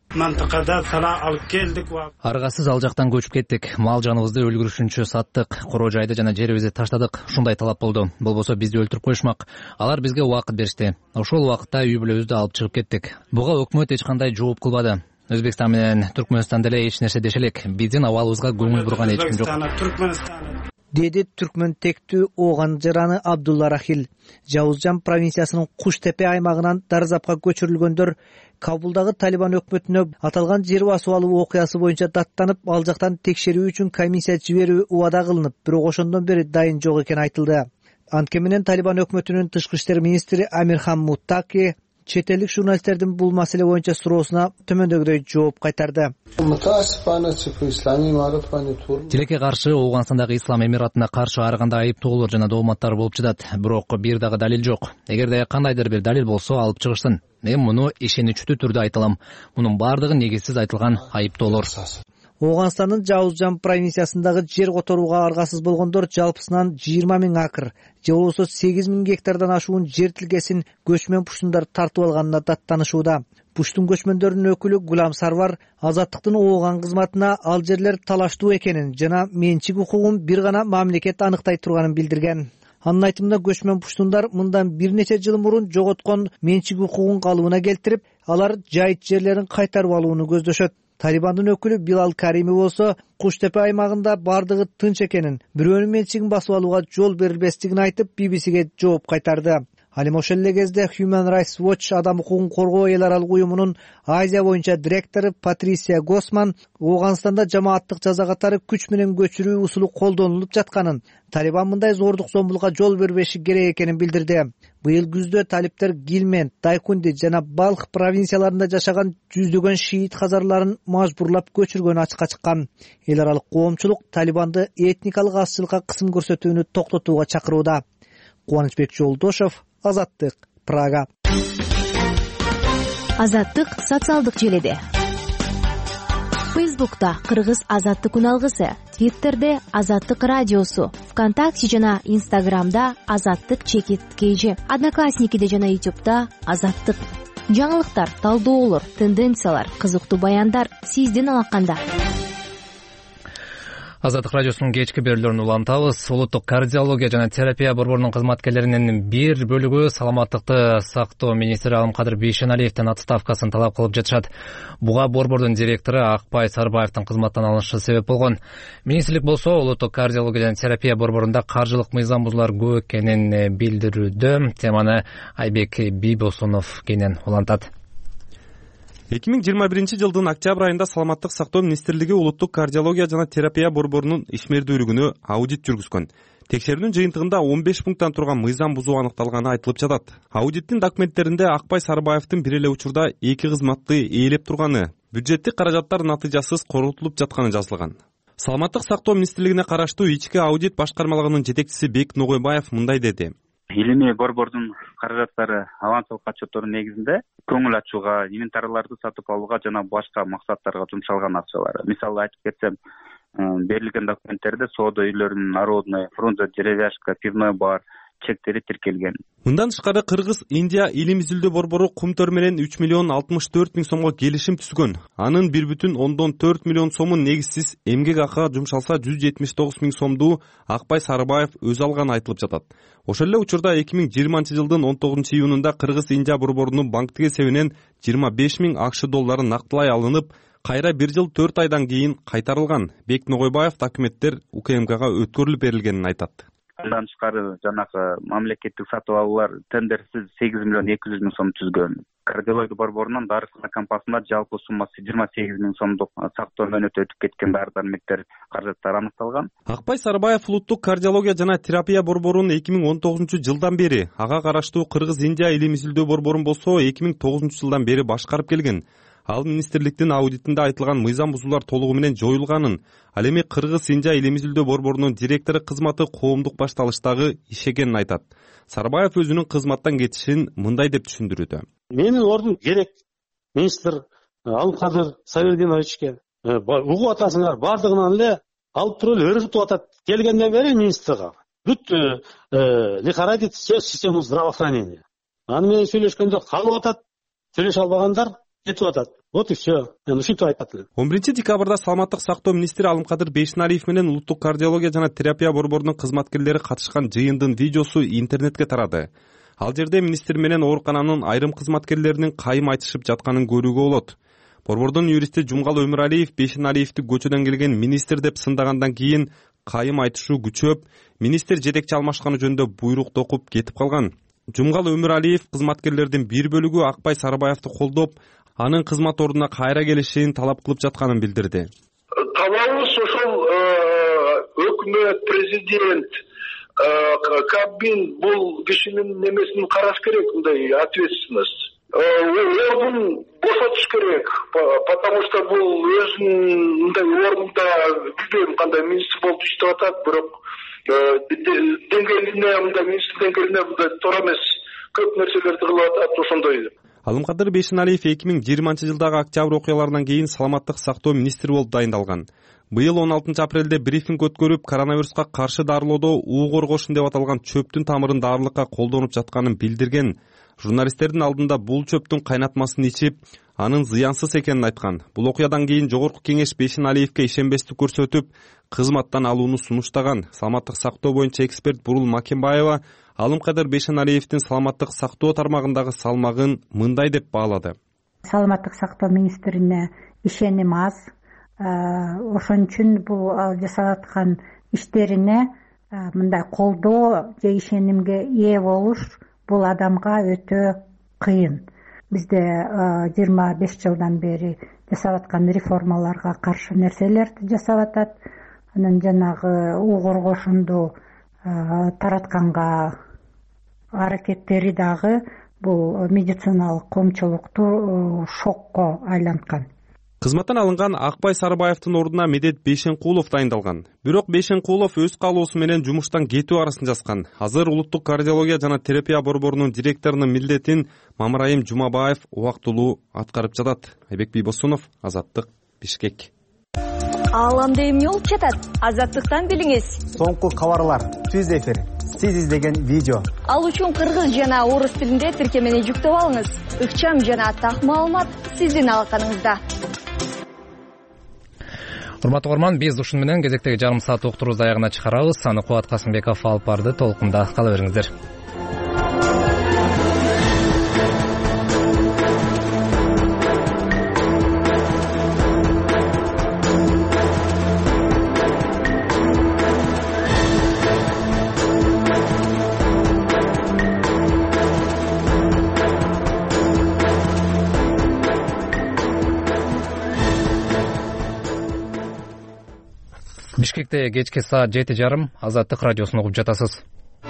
Аргасыз ал жактан көчүп кеттик. Мал жаныбызды өлгүрүшүнчө саттык, короо жайды жана жерибизди таштадык. Ушундай талап болду. Болбосо бизди өлтүрүп коюшмак. Алар бизге убакыт беришти. Ошол убакытта үй бүлөбүздү алып чыгып кеттик. Буга өкмөт эч кандай жооп кылбады. Өзбекстан менен Түркмөнстан деле эч нерсе деше элек. Биздин абалыбызга көңүл бурган эч ким жок. Деди түркмөн тектүү ооган жараны Абдулла Рахил. Жаужан провинциясынын Куштепе аймагынан Дарзапка көчүрүлгөндөр Кабулдагы Талибан өкмөтүнө аталган жер басып алуу окуясы боюнча даттанып, ал жактан текшерүү үчүн комиссия жиберүү убада кылынып, бирок ошондон бери дайын жок экени айтылды. Анткени менен Талибан өкмөтүнүн тышкы иштер министри Амирхан Муттаки чет элдик журналисттердин бул маселе боюнча суроосуна төмөндөгүдөй жооп кайтарды. Тилекке каршы Ооганстандагы Ислам Эмиратына каршы ар кандай айыптоолор жана дооматтар болуп жатат, бирок бир дагы далил жок. Эгерде кандайдыр бир далил болсо алып чыгышсын. Мен муну ишеничтүү түрдө айта алам. Мунун бардыгы негизсиз айтылган айыптоолор. Ооганстандын Жаужан провинциясындагы жер которууга аргасыз болгондор жалпысынан жыйырма миң акр, же болбосо сегиз миң гектардан ашуун жер тилкесин көчмөн пуштундар тартып алганына даттанышууда. Пуштун көчмөндөрүнүн өкүлү Гулам Сарвар Азаттыктын Ооган кызматына ал жерлер талаштуу экенин жана менчик укугун бир гана мамлекет аныктай турганын билдирген. Анын айтымында көчмөн пуштундар мындан бир нече жыл мурун жоготкон менчик укугун калыбына келтирип, алар жайыт жерлерин кайтарып алууну көздөшөт. Талибандын өкүлү Билал Карими болсо Куштепе аймагында бардыгы тынч экенин, бирөөнүн менчигин басып алууга жол берилбестигин айтып, би би сиге жооп кайтарды. Ал эми ошол эле кезде Human Rights Watch адам укугун коргоо эл аралык уюмунун Азия боюнча директору Патрисия Госман Ооганстанда жамааттык жаза катары күч менен көчүрүү усулу колдонулуп жатканын, Талибан мындай зордук зомбулукка жол бербеши керек экенин билдирди. Быйыл күздө талиптер Гилмен, Дайкунди жана Балх провинцияларында жашаган жүздөгөн шиит хазарларын мажбурлап көчүргөнү ачыкка чыккан. Эл аралык коомчулук Талибанды этникалык азчылыкка кысым көрсөтүүнү токтотууга чакырууда. Кубанычбек Жолдошов, Азаттык, Прага. Азаттык социалдык желеде. Фейсбукта Кыргыз Азаттык үналгысы, Твиттерде Азаттык радиосу, ВКонтакте жана Инстаграмда Азаттык чекит кейжи, Одноклассникиде жана Ютубта Азаттык. Жаңылыктар, талдоолор, тенденциялар, кызыктуу баяндар сиздин алаканда. Азаттык радиосунун кечки берүүлөрүн улантабыз. Улуттук кардиология жана терапия борборунун кызматкерлеринин бир бөлүгү саламаттыкты сактоо министри Алымкадыр Бейшеналиевдин отставкасын талап кылып жатышат. Буга борбордун директору Акбай Сарыбаевдин кызматтан алынышы себеп болгон. Министрлик болсо улуттук кардиология жана терапия борборунда каржылык мыйзам бузуулар көп экенин билдирүүдө. Теманы Айбек Бийбосунов кенен улантат. эки миң жыйырма биринчи жылдын октябрь айында саламаттык сактоо министрлиги улуттук кардиология жана терапия борборунун ишмердүүлүгүнө аудит жүргүзгөн. Текшерүүнүн жыйынтыгында он беш пункттан турган мыйзам бузуу аныкталганы айтылып жатат. Аудиттин документтеринде Акбай Сарыбаевдин бир эле учурда эки кызматты ээлеп турганы, бюджеттик каражаттар натыйжасыз коротулуп жатканы жазылган. Саламаттык сактоо министрлигине караштуу ички аудит башкармалыгынын жетекчиси Бек Ногойбаев мындай деди. Илимий борбордун каражаттары авансылык отчеттордун негизинде көңүл ачууга, инвентарларды сатып алууга жана башка максаттарга жумшалган акчалар. Мисалы айтып кетсем, берилген документтерде соода үйлөрүнүн народный, Фрунзе деревяшка, пивной бар чектери тиркелген. Мындан тышкары Кыргыз Индия илим изилдөө борбору Кумтөр менен үч миллион алтымыш төрт миң сомго келишим түзгөн. Анын бир бүтүн ондон төрт миллион сому негизсиз эмгек акыга жумшалса, жүз жетимиш тогуз миң сомду Акбай Сарыбаев өз алганы айтылып жатат. Ошол эле учурда эки миң жыйырманчы жылдын он тогузунчу июнунда Кыргыз Индия борборунун банктик эсебинен жыйырма беш миң акш доллары нактылай алынып, кайра бир жыл төрт айдан кийин кайтарылган. Бек Ногойбаев документтер УКМКга өткөрүлүп берилгенин айтат. Андан тышкары жанагы мамлекеттик сатып алуулар тендерсиз сегиз миллион эки жүз миң сом түзгөн. Кардиология борборунун дарыксана компаниясына жалпы суммасы жыйырма сегиз миң сомдук сактоо мөөнөтү өтүп кеткен дары дармектер каражаттары аныкталган. Акбай Сарыбаев улуттук кардиология жана терапия борборунун эки миң он тогузунчу жылдан бери, ага караштуу Кыргыз Индия илим изилдөө борборун болсо эки миң тогузунчу жылдан бери башкарып келген. Ал министрликтин аудитинде айтылган мыйзам бузуулар толугу менен жоюлганын, ал эми Кыргыз Индия илим изилдөө борборунун директору кызматы коомдук башталыштагы иш экенин айтат. Сарыбаев өзүнүн кызматтан кетишин мындай деп түшүндүрүүдө. Менин ордум керек министр Алымкадыр Сабирдиновичке. Угуп атасыңар, бардыгынан эле алып туруп эле өргүтүп атат. Келгенден бери министрга бүт лихорадит систему здравоохранения. Аны менен сүйлөшкөндө калып атат, сүйлөшө албагандар кетип атат. Вот и все. Ушинтип айтат эле. он биринчи декабрда саламаттык сактоо министри Алымкадыр Бейшеналиев менен улуттук кардиология жана терапия борборунун кызматкерлери катышкан жыйындын видеосу интернетке тарады. Ал жерде министр менен оорукананын айрым кызматкерлеринин кайым айтышып жатканын көрүүгө болот. Борбордун юристи Жумгал Өмүралиев Бейшеналиевди көчөдөн келген министр деп сындагандан кийин кайым айтышуу күчөп, министр жетекчи алмашканы жөнүндө буйрук токуп кетип калган. Жумгал Өмүралиев кызматкерлердин бир бөлүгү Акбай Сарыбаевди колдоп, анын кызмат ордуна кайра келишин талап кылып жатканын билдирди. Талабыбыз ошол өкмөт, президент, Кабмин бул кишинин немесин караш керек, мындай ответственность. Ордун бошотуш керек, потому что бул өзүнүн мындай ордунда билбейм кандай министр болуп иштеп атат, бирок деңгээлине, мындай министр деңгээлине мындай туура эмес көп нерселерди кылып атат, ошондой. Алымкадыр Бейшеналиев эки миң жыйырманчы жылдагы октябрь окуяларынан кийин саламаттык сактоо министри болуп дайындалган. Быйыл он алтынчы апрелде брифинг өткөрүп, коронавируска каршы дарылоодо уу коргошун деп аталган чөптүн тамырын дарылыкка колдонуп жатканын билдирген. Журналисттердин алдында бул чөптүн кайнатмасын ичип, анын зыянсыз экенин айткан. Бул окуядан кийин Жогорку кеңеш Бейшеналиевге ишенбестик көрсөтүп, кызматтан алууну сунуштаган. Саламаттык сактоо боюнча эксперт Бурул Макенбаева Алымкадыр Бейшеналиевдин саламаттык сактоо тармагындагы салмагын мындай деп баалады. Саламаттык сактоо министрине ишеним аз. Ошон үчүн бул жасап аткан иштерине мындай колдоо же ишенимге ээ болуш бул адамга өтө кыйын. Бизде жыйырма беш жылдан бери жасап аткан реформаларга каршы нерселерди жасап атат. Анан жанагы уу коргошунду таратканга аракеттери дагы бул медициналык коомчулукту шокко айланткан. Кызматтан алынган Акбай Сарыбаевдин ордуна Медет Бейшенкулов дайындалган. Бирок Бейшенкулов өз каалоосу менен жумуштан кетүү арасын жазган. Азыр улуттук кардиология жана терапия борборунун директорунун милдетин Мамырайым Жумабаев убактылуу аткарып жатат. Айбек Бийбосунов, Азаттык, Бишкек. Ааламда эмне болуп жатат? Азаттыктан билиңиз. Соңку кабарлар, түз эфир, сиз издеген видео. Ал үчүн кыргыз жана орус тилинде тиркемени жүктөп алыңыз. Ыкчам жана так маалымат сиздин алаканыңызда. урматтуу угарман, биз ушуну менен кезектеги жарым саат уктурубузду аягына чыгарабыз. Аны Кубат Касымбеков алып барды. Толкунда кала бериңиздер. Бишкекте кечки саат жети жарым Азаттык радиосун угуп жатасыз.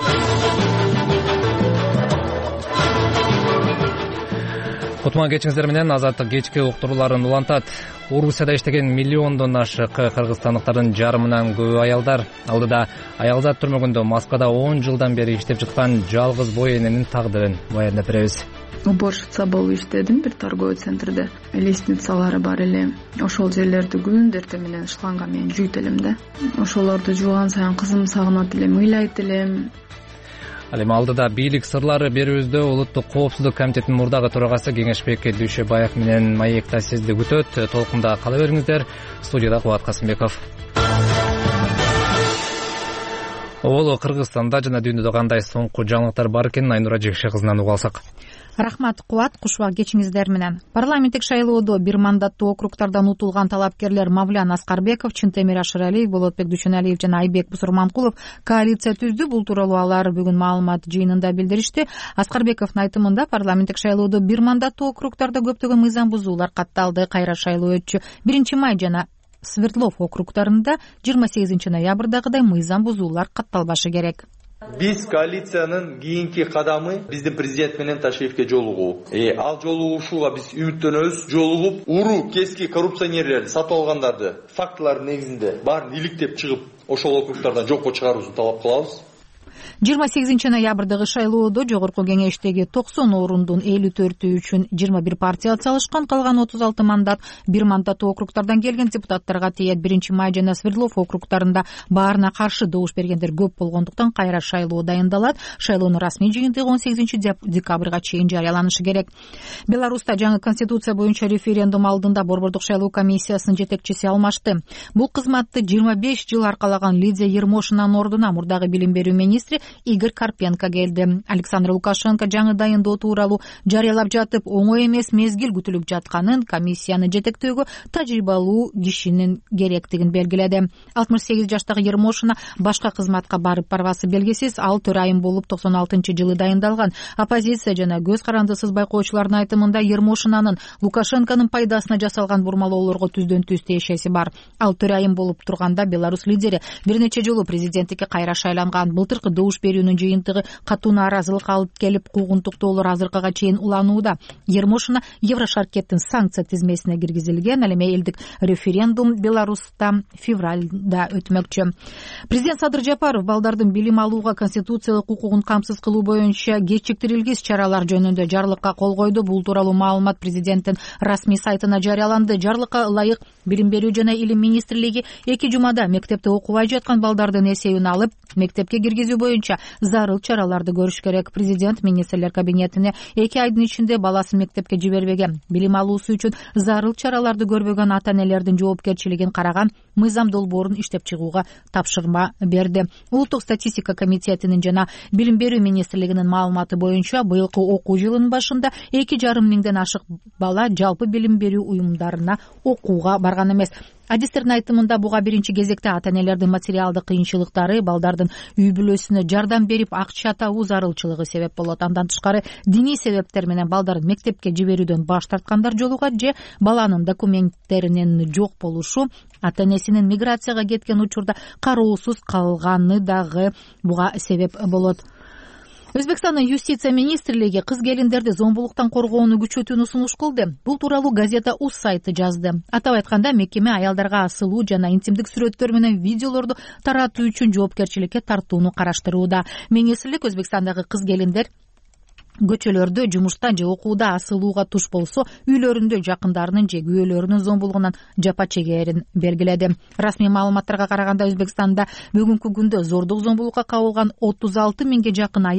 Кутман кечиңиздер менен Азаттык кечки уктурууларын улантат. Орусияда иштеген миллиондон ашык кыргызстандыктардын жарымынан көбү аялдар. Алдыда аялзат түрмөгүндө Москвада он жылдан бери иштеп жаткан жалгыз бой эненин тагдырын баяндап беребиз. Уборщица болуп иштедим бир торговый центрде. Лестницалары бар эле. Ошол жерлерди күндөр эртең менен шланга менен жуйт элем да. Ошолорду жууган сайын кызым сагынат элем, ыйлайт элем. Ал эми алдыда бийлик сырлары берүүбүздө Улуттук коопсуздук комитетинин мурдагы төрагасы Кеңешбек Дүйшөбаев менен маекта сизди күтөт. Толкунда кала бериңиздер. Студияда Кубат Касымбеков. Оболо Кыргызстанда жана дүйнөдө кандай соңку жаңылыктар бар экенин Айнура Жекше кызынан угуп алсак. Рахмат, Кубат, кушубак кечиңиздер менен. Парламенттик шайлоодо бир мандаттуу округтардан утулган талапкерлер Мавлян Аскарбеков, Чынтемир Ашыралиев, Болотбек Дүйшөналиев жана Айбек Бусурманкулов коалиция түздү. Бул тууралуу алар бүгүн маалымат жыйынында билдиришти. Аскарбековдун айтымында парламенттик шайлоодо бир мандаттуу округтарда көптөгөн мыйзам бузуулар катталды. Кайра шайлоо өтчү. биринчи май жана Свердлов округтарында жыйырма сегизинчи ноябрдагыдай мыйзам бузуулар катталбашы керек. Биз коалициянын кийинки кадамы биздин президент менен Ташиевке жолугуу. Э, ал жолугушууга биз үмүттөнөбүз. Жолугуп, уру кески коррупционерлерди сатып алгандарды фактылар негизинде баарын иликтеп чыгып, ошол округтардан жокко чыгарууну талап кылабыз. жыйырма сегизинчи ноябрдагы шайлоодо жогорку кеңештеги токсон орундун элүү төртү үчүн жыйырма бир партия атсалышкан, калган отуз алты мандат бир мандаттуу округтардан келген депутаттарга тиет. биринчи май жана Свердлов округтарында баарына каршы добуш бергендер көп болгондуктан кайра шайлоо дайындалат. Шайлоонун расмий жыйынтыгы он сегизинчи декабрга чейин жарыяланышы керек. Беларуста жаңы конституция боюнча референдум алдында борбордук шайлоо комиссиясынын жетекчиси алмашты. Бул кызматты жыйырма беш жыл аркалаган Лидия Ермошинанын ордуна мурдагы билим берүү министри Игорь Карпенко келди. Александр Лукашенко жаңы дайындоо тууралуу жарыялап жатып, оңой эмес мезгил күтүлүп жатканын, комиссияны жетектөөгө тажрыйбалуу кишинин керектигин белгиледи. алтымыш сегиз жаштагы Ермошина башка кызматка барып барбасы белгисиз. Ал төрайым болуп токсон алтынчы жылы дайындалган. Оппозиция жана көз карандысыз байкоочулардын айтымында Ермошинанын Лукашенконун пайдасына жасалган бурмалоолорго түздөн түз тиешеси бар. Ал төрайым болуп турганда Беларусь лидери бир нече жолу президенттикке кайра шайланган. Былтыркы добуш берүүнүн жыйынтыгы катуу нааразылык алып келип, куугунтуктоолор азыркыга чейин уланууда. Ермошина Еврошаркеттин санкция тизмесине киргизилген. Ал эми элдик референдум Беларуста февралда өтмөкчү. Президент Садыр Жапаров балдардын билим алууга конституциялык укугун камсыз кылуу боюнча кечиктирилгис чаралар жөнүндө жарлыкка кол койду. Бул тууралуу маалымат президенттин расмий сайтына жарыяланды. Жарлыкка ылайык билим берүү жана илим министрлиги эки жумада мектепте окубай жаткан балдардын эсебин алып, мектепке киргизүү боюнча зарыл чараларды көрүш керек. Президент министрлер кабинетине эки айдын ичинде баласын мектепке жибербеген, билим алуусу үчүн зарыл чараларды көрбөгөн ата-энелердин жоопкерчилигин караган мыйзам долбоорун иштеп чыгууга тапшырма берди. Улуттук статистика комитетинин жана билим берүү министрлигинин маалыматы боюнча быйылкы окуу жылынын башында эки жарым миңден ашык бала жалпы билим берүү уюмдарына окууга барган эмес. Адистердин айтымында буга биринчи кезекте ата-энелердин материалдык кыйынчылыктары, балдардын үй бүлөсүнө жардам берип акча табуу зарылчылыгы себеп болот. Андан тышкары диний себептер менен балдарын мектепке жиберүүдөн баш тарткандар жолугат же баланын документтеринин жок болушу, ата-энесинин миграцияга кеткен учурда кароосуз калганы дагы буга себеп болот. Өзбекстандын юстиция министрлиги кыз келиндерди зомбулуктан коргоону күчөтүүнү сунуш кылды. Бул тууралуу газета Уз сайты жазды. Атап айтканда, мекеме аялдарга асылуу жана интимдик сүрөттөр менен видеолорду таратуу үчүн жоопкерчиликке тартууну караштырууда. Министрлик Өзбекстандагы кыз келиндер көчөлөрдө, жумушта же окууда асылууга туш болсо, үйлөрүндө жакындарынын же күйөөлөрүнүн зомбулугунан жапа чегээрин белгиледи. Расмий маалыматтарга караганда, Өзбекстанда бүгүнкү күндө зордук зомбулукка кабылган отуз алты миңге жакын аял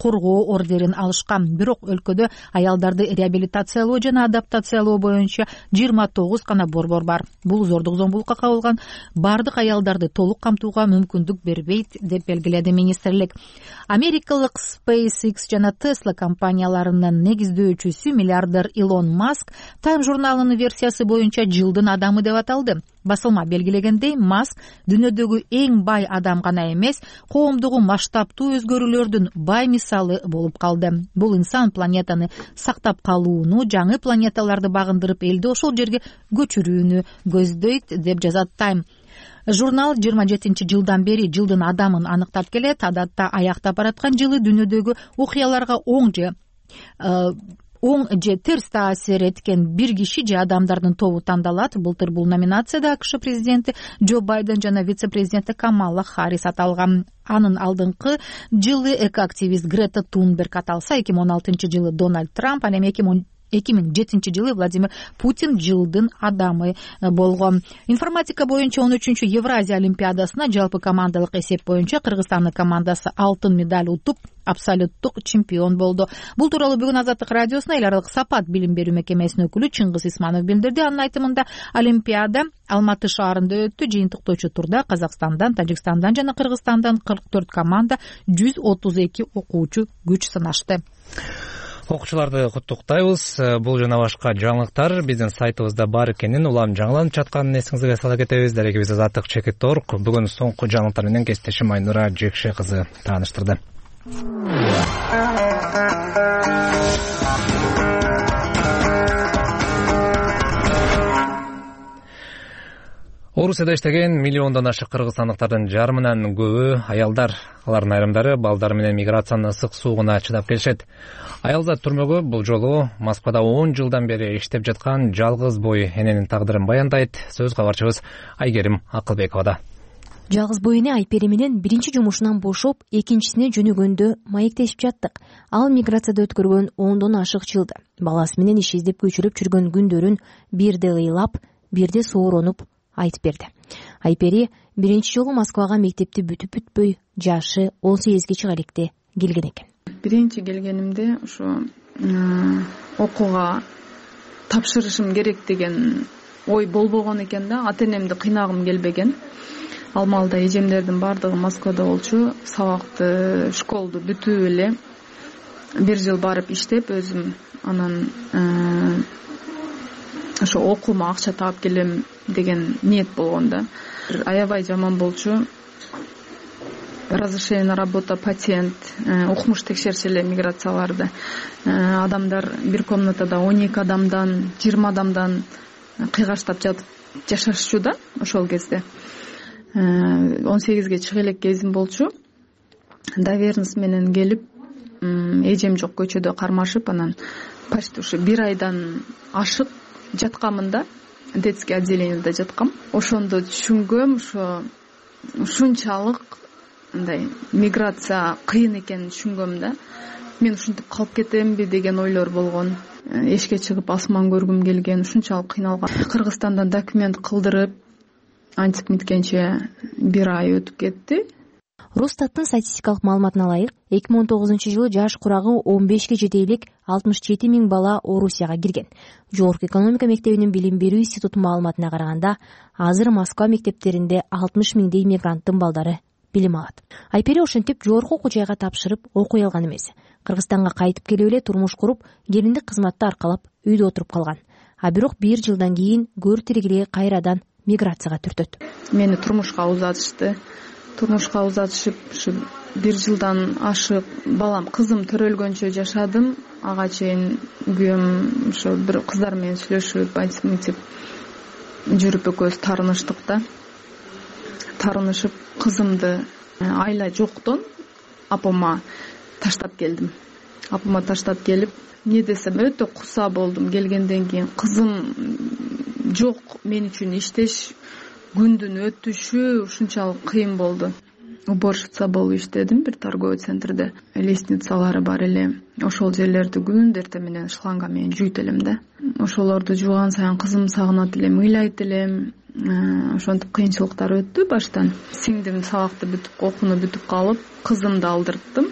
коргоо ордерин алышкан. Бирок өлкөдө аялдарды реабилитациялоо жана адаптациялоо боюнча жыйырма тогуз гана борбор бар. Бул зордук зомбулукка кабылган бардык аялдарды толук камтууга мүмкүндүк бербейт деп белгиледи министрлик. Америкалык SpaceX жана Tesla компанияларынын негиздөөчүсү миллиардер Илон Маск Time журналынын версиясы боюнча жылдын адамы деп аталды. Басылма белгилегендей, Маск дүйнөдөгү эң бай адам гана эмес, коомдугу масштабтуу өзгөрүүлөрдүн бай мисалы болуп калды. Бул инсан планетаны сактап калууну, жаңы планеталарды багындырып, элди ошол жерге көчүрүүнү көздөйт деп жазат Time. Журнал жыйырма жетинчи жылдан бери жылдын адамын аныктап келет. Адатта аякта бараткан жылы дүйнөдөгү окуяларга оң же оң же терс таасир эткен бир киши же адамдардын тобу тандалат. Былтыр бул номинацияда АКШ президенти Джо Байден жана вице-президенти Камала Харрис аталган. Анын алдыңкы жылы экоактивист Грета Тунберг аталса, эки миң он алтынчы жылы Дональд Трамп, анан эки миң жетинчи жылы Владимир Путин жылдын адамы болгон. Информатика боюнча он үчүнчү Евразия олимпиадасына жалпы командалык эсеп боюнча Кыргызстандын командасы алтын медаль утуп, абсолюттук чемпион болду. Бул тууралуу бүгүн Азаттык радиосуна эл аралык сапат билим берүү мекемесинин өкүлү Чыңгыз Исманов билдирди. Анын айтымында олимпиада Алматы шаарында өттү. Жыйынтыктоочу турда Казакстандан, Тажикстандан жана Кыргызстандан кырк төрт команда, жүз отуз эки окуучу күч сынашты. Окуучуларды куттуктайбыз. Бул жана башка жаңылыктар биздин сайтыбызда бар экенин, улам жаңыланып жатканын эсиңизге сала кетебиз. Дарегибиз Азаттык чекит орг. Бүгүн соңку жаңылыктар менен кесиптешим Айнура Жекше кызы тааныштырды. Орусияда иштеген миллиондон ашык кыргызстандыктардын жарымынан көбү аялдар. Алардын айрымдары балдар менен миграциянын ысык суугуна чыдап келишет. Аялзат түрмөгү бул жолу Москвада он жылдан бери иштеп жаткан жалгыз бой эненин тагдырын баяндайт. Сөз кабарчыбыз Айгерим Акылбековада. Жалгыз бой эне Айпери менен биринчи жумушунан бошоп, экинчисине жөнөгөндө маектешип жаттык. Ал миграцияда өткөргөн ондон ашык жылды. Баласы менен иш издеп көчүрүп жүргөн күндөрүн бирде ыйлап, бирде сооронуп айтып берди. Айпери биринчи жолу Москвага мектепти бүтүп бүтпөй, жашы он сегизге чыга электе келген экен. Биринчи келгенимде ошо окууга тапшырышым керек деген ой болбогон экен да, ата-энемди кыйнагым келбеген. Ал маалда эжемдердин бардыгы Москвада болчу, сабакты, школду бүтүп эле бир жыл барып иштеп өзүм анан ошо окуума акча таап келем деген ниет болгон да. Аябай жаман болчу. Разрешение на работа, патент, укмуш текшерчү эле миграцияларды. Адамдар бир комнатада он эки адамдан, жыйырма адамдан кыйгаштап жатып жашашчу да ошол кезде. он сегизге чыга элек кезим болчу. Доверенность менен келип, эжем жок көчөдө кармашып, анан почти ушу бир айдан ашык жатканмын да, детский отделениеде жаткам. Ошондо түшүнгөм, ошо ушунчалык мындай миграция кыйын экенин түшүнгөм да. Мен ушинтип калып кетемби деген ойлор болгон. Эшикке чыгып асман көргүм келген, ушунчалык кыйналган. Кыргызстандан документ кылдырып, антип миткенче бир ай өтүп кетти. Росстаттын статистикалык маалыматына ылайык, эки миң он тогузунчу жылы жаш курагы он бешке жете элек алтымыш жети миң бала Орусияга кирген. Жогорку экономика мектебинин билим берүү институтунун маалыматына караганда, азыр Москва мектептеринде алтымыш миңдей мигранттын балдары билим алат. Айпери ошентип жогорку окуу жайга тапшырып окуй алган эмес. Кыргызстанга кайтып келип эле турмуш куруп, келиндик кызматты аркалап үйдө отуруп калган. А бирок бир жылдан кийин көр тиригири кайрадан миграцияга түртөт. Мени турмушка узатышты. Турмушка узатышып, ушу бир жылдан ашык балам, кызым төрөлгөнчө жашадым. Ага чейин күйөөм ошо бир кыздар менен сүйлөшүп, айтып жүрүп экөөбүз таарыныштык да. Таарынышып, кызымды айла жоктон апама таштап келдим. Апама таштап келип, эмне десем өтө куса болдум. Келгенден кийин кызым жок, мен үчүн иштеш, күндүн өтүшү ушунчалык кыйын болду. Уборщица болуп иштедим бир торговый центрде. Лестницалары бар эле. Ошол жерлерди күндү эртең менен шланга менен жуйт элем да. Ошолорду жууган сайын кызым сагынат элем, ыйлайт элем. Ошентип кыйынчылыктар өттү баштан. Сиңдим сабакты бүтүп, окууну бүтүп калып, кызымды алдырттым.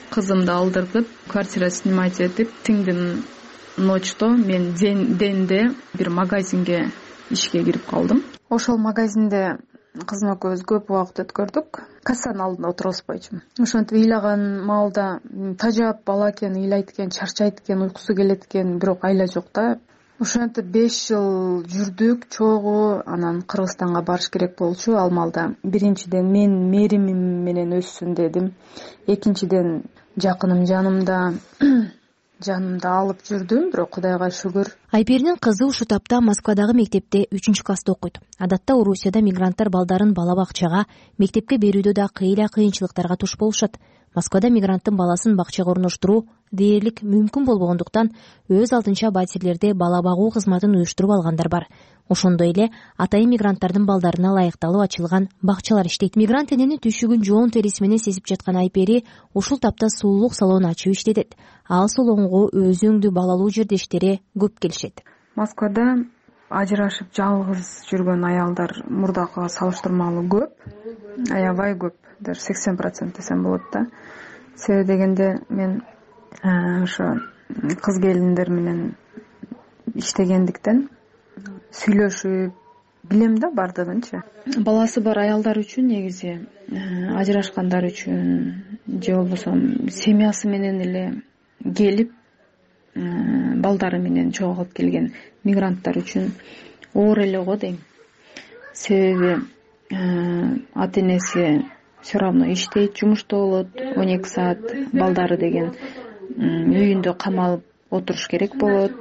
кызымды алдыртып квартира снимать этип сиңдим ночто мен денде бир магазинге ишке кирип калдым. Ошол магазинде кызым экөөбүз көп убакыт өткөрдүк. Кассанын алдында отурбайчумун. Ошентип ыйлаган маалда тажап бала экен, ыйлайт экен, чарчайт экен, уйкусу келет экен, бирок айла жок да. Ошентип беш жыл жүрдүк чогуу. Анан Кыргызстанга барыш керек болчу. Ал маалда биринчиден мен мэримим менен өссүн дедим. Экинчиден жакыным жанымда жанымда алып жүрдүм, бирок Кудайга шүгүр. Айперинин кызы ушул тапта Москвадагы мектепте үчүнчү класста окуйт. Адатта Орусияда мигранттар балдарын бала бакчага, мектепке берүүдө да кыйла кыйынчылыктарга туш болушат. Москвада мигранттын баласын бакчага орноштуруу дээрлик мүмкүн болбогондуктан өз алдынча батирлерде бала багуу кызматын уюштуруп алгандар бар. Ошондой эле атайын мигранттардын балдарына ылайыкталып ачылган бакчалар иштейт. Мигрант энени түйшүгүн жоон териси менен сезип жаткан Айпери ушул тапта сулуулук салон ачып иштетет. Ал салонго өз өңдүү балалуу жердештери көп келишет. Москвада ажырашып жалгыз жүргөн аялдар мурдакыга салыштырмалуу көп, аябай көп, даже сексен процент десем болот да. Себеби дегенде мен ошо кыз келиндер менен иштегендиктен сүйлөшүп билем да бардыгынчы. Баласы бар аялдар үчүн негизи ажырашкандар үчүн же болбосо семьясы менен эле келип балдары менен чогуу алып келген мигранттар үчүн оор эле го дейм. Себеби ата энеси все равно иштейт, жумушта болот, он эки саат, балдары деген үйүндө камалып отуруш керек болот,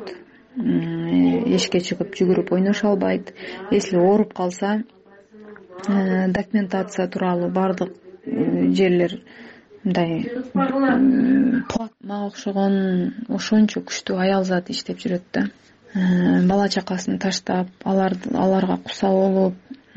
эшикке чыгып жүгүрүп ойношо албайт. Если ооруп калса документация тууралуу баардык жерлер мындай плат мага окшогон ошончо күчтүү аял зат иштеп жүрөт да. Бала чакасын таштап, аларга куса болуп,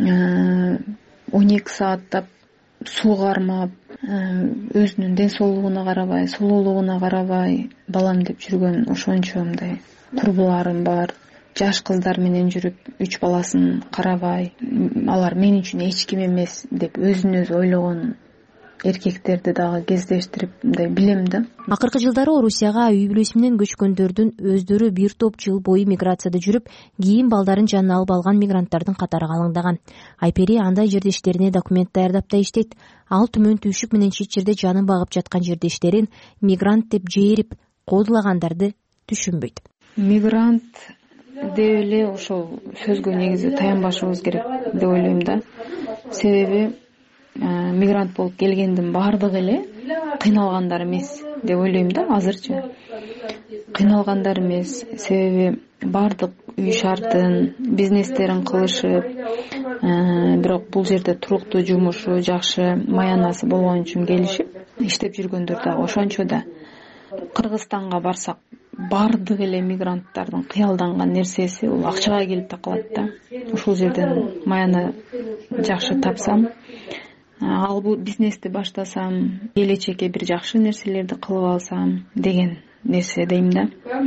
он эки сааттап суу кармап, өзүнүн ден соолугуна карабай, сулуулугуна карабай балам деп жүргөн ошончо мындай курбуларым бар. Жаш кыздар менен жүрүп, үч баласын карабай, алар мен үчүн эч ким эмес деп өзүн өзү ойлогон эркектерди дагы кездештирип мындай билем да. Акыркы жылдары Орусияга үй бүлөсү менен көчкөндөрдүн өздөрү бир топ жыл бою миграцияда жүрүп, кийин балдарын жанына алып алган мигранттардын катары калыңдаган. Айпери андай жердештерине документ даярдап да иштейт. Ал түмөн түйшүк менен чет жерде жанын багып жаткан жердештерин мигрант деп жээрип, кодулагандарды түшүнбөйт. Мигрант деп эле ошол сөзгө негизи таянбашыбыз керек деп ойлойм да. Себеби мигрант болуп келгендин баардыгы эле кыйналгандар эмес деп ойлойм да азырчы. Кыйналгандар эмес, себеби баардык үй шартын, бизнестерин кылышып, бирок бул жерде туруктуу жумушу, жакшы маянасы болгон үчүн келишип иштеп жүргөндөр дагы ошончо да. Кыргызстанга барсак баардык эле мигранттардын кыялданган нерсеси бул акчага келип такалат да. Ушул жерден маяны жакшы тапсам, ал бул бизнести баштасам, келечекке бир жакшы нерселерди кылып алсам деген нерсе дейм да.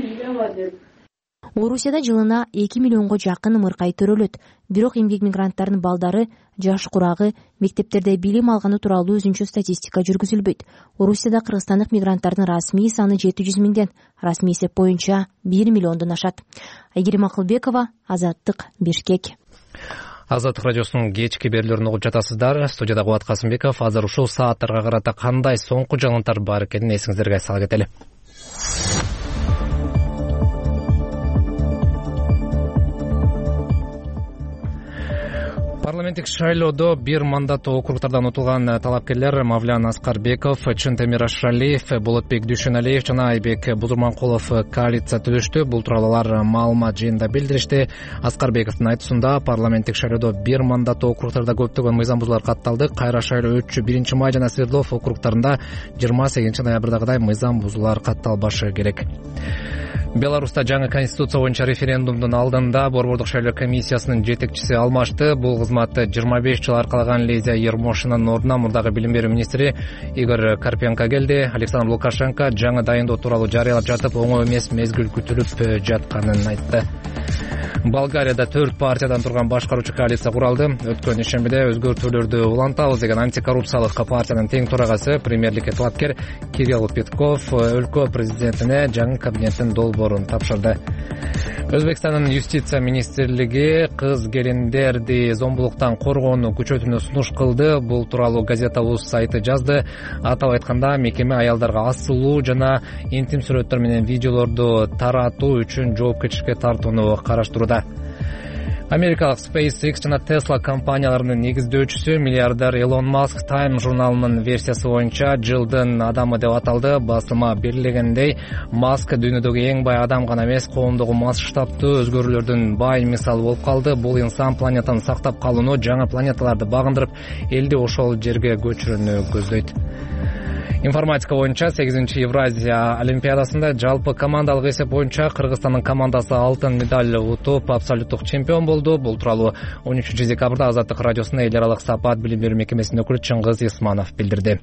Орусияда жылына эки миллионго жакын ымыркай төрөлөт. Бирок эмгек мигранттарынын балдары, жаш курагы, мектептерде билим алганы тууралуу өзүнчө статистика жүргүзүлбөйт. Орусияда кыргызстандык мигранттардын расмий саны жети жүз миңден, расмий эсеп боюнча бир миллиондон ашат. Айгерим Акылбекова, Азаттык, Бишкек. Азаттык радиосунун кечки берүүлөрүн угуп жатасыздар. Студияда Кубат Касымбеков. Азыр ушул сааттарга карата кандай соңку жаңылыктар бар экенин эсиңиздерге сала кетели. Парламенттик шайлоодо бир мандаттуу округтардан утулган талапкерлер Мавлян Аскарбеков, Чынтемир Ашалиев, Болотбек Дүйшөналиев жана Айбек Бузурманкулов коалиция түзүштү. Бул тууралуу алар маалымат жыйынында билдиришти. Аскарбековдун айтуусунда парламенттик шайлоодо бир мандаттуу округтарда көптөгөн мыйзам бузуулар катталды. Кайра шайлоо өтчү биринчи май жана Свердлов округтарында жыйырма сегизинчи ноябрдагыдай мыйзам бузуулар катталбашы керек. Беларуста жаңы конституция боюнча референдумдун алдында Борбордук шайлоо комиссиясынын жетекчиси алмашты. Бул кызматты жыйырма беш жыл аркалаган Лизия Ермошинин ордуна мурдагы билим берүү министри Игорь Карпенко келди. Александр Лукашенко жаңы дайындоо тууралуу жарыялап жатып, оңой эмес мезгил күтүлүп жатканын айтты. Болгарияда төрт партиядан турган башкаруучу коалиция куралды. Өткөн ишембиде өзгөртүүлөрдү улантабыз деген антикоррупциялык партиянын тең төрагасы, премьерликке талапкер Кирилл Петков өлкө президентине жаңы кабинеттин долбоорун тапшырды. Өзбекстандын юстиция министрлиги кыз келиндерди зомбулуктан коргоону күчөтүүнү сунуш кылды. Бул тууралуу газета уз сайты жазды. Атап айтканда, мекеме аялдарга асылуу жана интим сүрөттөр менен видеолорду таратуу үчүн жоопкерчиликке тартууну караштырууда. Америкалык SpaceX жана Tesla компанияларынын негиздөөчүсү миллиардер Элон Маск Time журналынын версиясы боюнча жылдын адамы деп аталды. Басылма белгилегендей, Маск дүйнөдөгү эң бай адам гана эмес, коомдогу масштабтуу өзгөрүүлөрдүн бай мисалы болуп калды. Бул инсан планетаны сактап калууну, жаңы планеталарды багындырып, элди ошол жерге көчүрүүнү көздөйт. Информатика боюнча сегизинчи Евразия олимпиадасында жалпы командалык эсеп боюнча Кыргызстандын командасы алтын медаль утуп, абсолюттук чемпион болду. Бул тууралуу он үчүнчү декабрда Азаттык радиосуна эл аралык сапаат билим берүү мекемесинин өкүлү Чыңгыз Исманов билдирди.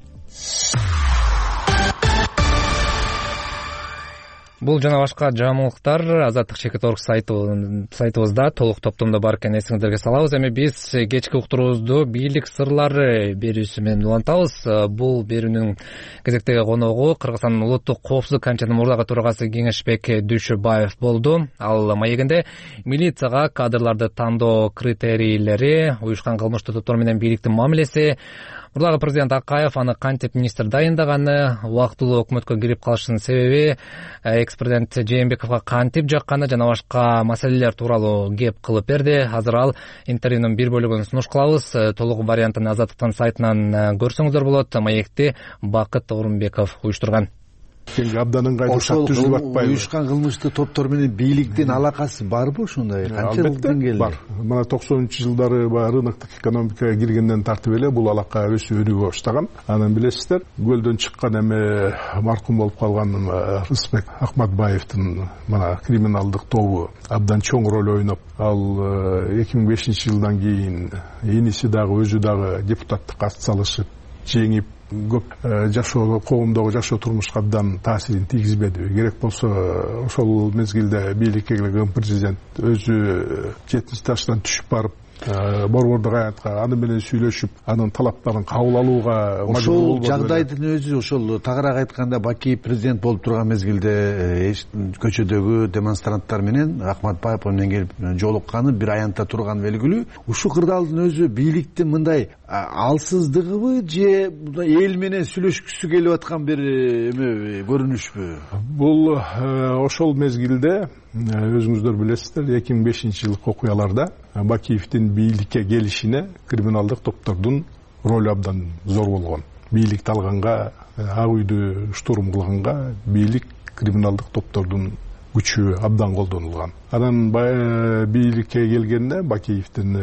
Бул жана башка жаңылыктар Азаттык чекит орг сайтыбызда толук топтомдо бар экен, эсиңиздерге салабыз. Эми биз кечки уктуруубузду бийлик сырлары берүүсү менен улантабыз. Бул берүүнүн кезектеги коногу Кыргызстандын улуттук коопсуздук комитетинин мурдагы төрагасы Кеңешбек Дүйшөбаев болду. Ал маегинде милицияга кадрларды тандоо критерийлери, уюшкан кылмыштуу топтор менен бийликтин мамилеси, мурдагы президент Акаев аны кантип министр дайындаганы, убактылуу өкмөткө кирип калышынын себеби, экс-президент Жээнбековго кантип жакканы жана башка маселелер тууралуу кеп кылып берди. Азыр ал интервьюнун бир бөлүгүн сунуш кылабыз. Толук вариантын Азаттыктын сайтынан көрсөңүздөр болот. Маекти Бакыт Орунбеков уюштурган. Абдан ыңгайлуу шарт түзүлүп атпайбы? Уюшкан кылмыштуу топтор менен бийликтин алакасы барбы ушундай? Канча жылдан келди? Бар. Мына токсонунчу жылдары рыноктук экономикага киргенден тартып эле бул алака өсүп өнүгө баштаган. Анан билесиздер, көлдөн чыккан эме маркум болуп калган Рысбек Акматбаевдин мына криминалдык тобу абдан чоң роль ойноп, ал эки миң бешинчи жылдан кийин иниси дагы өзү дагы депутаттыкка ат салышып, жеңип, көп жашоо, коомдогу жашоо турмушка абдан таасирин тийгизбеди. Керек болсо ошол мезгилде бийликке келген президент өзү жетимиш жаштан түшүп барып, борбордук аянтка аны менен сүйлөшүп, анын талаптарын кабыл алууга ошол жагдайдын өзү ошол тагыраак айтканда Бакиев президент болуп турган мезгилде көчөдөгү демонстранттар менен Акматбаев менен келип жолукканы бир аянтта турган белгилүү. Ушул кырдаалдын өзү бийликтин мындай алсыздыгыбы же эл менен сүйлөшкүсү келип аткан бир эме көрүнүшпү? Бул ошол мезгилде өзүңүздөр билесиздер, эки миң бешинчи жылкы окуяларда Бакиевдин бийликке келишине криминалдык топтордун ролу абдан зор болгон. Бийликти алганга, ак үйдү штурм кылганга бийлик криминалдык топтордун күчү абдан колдонулган. Анан бийликке келгенде Бакиевдин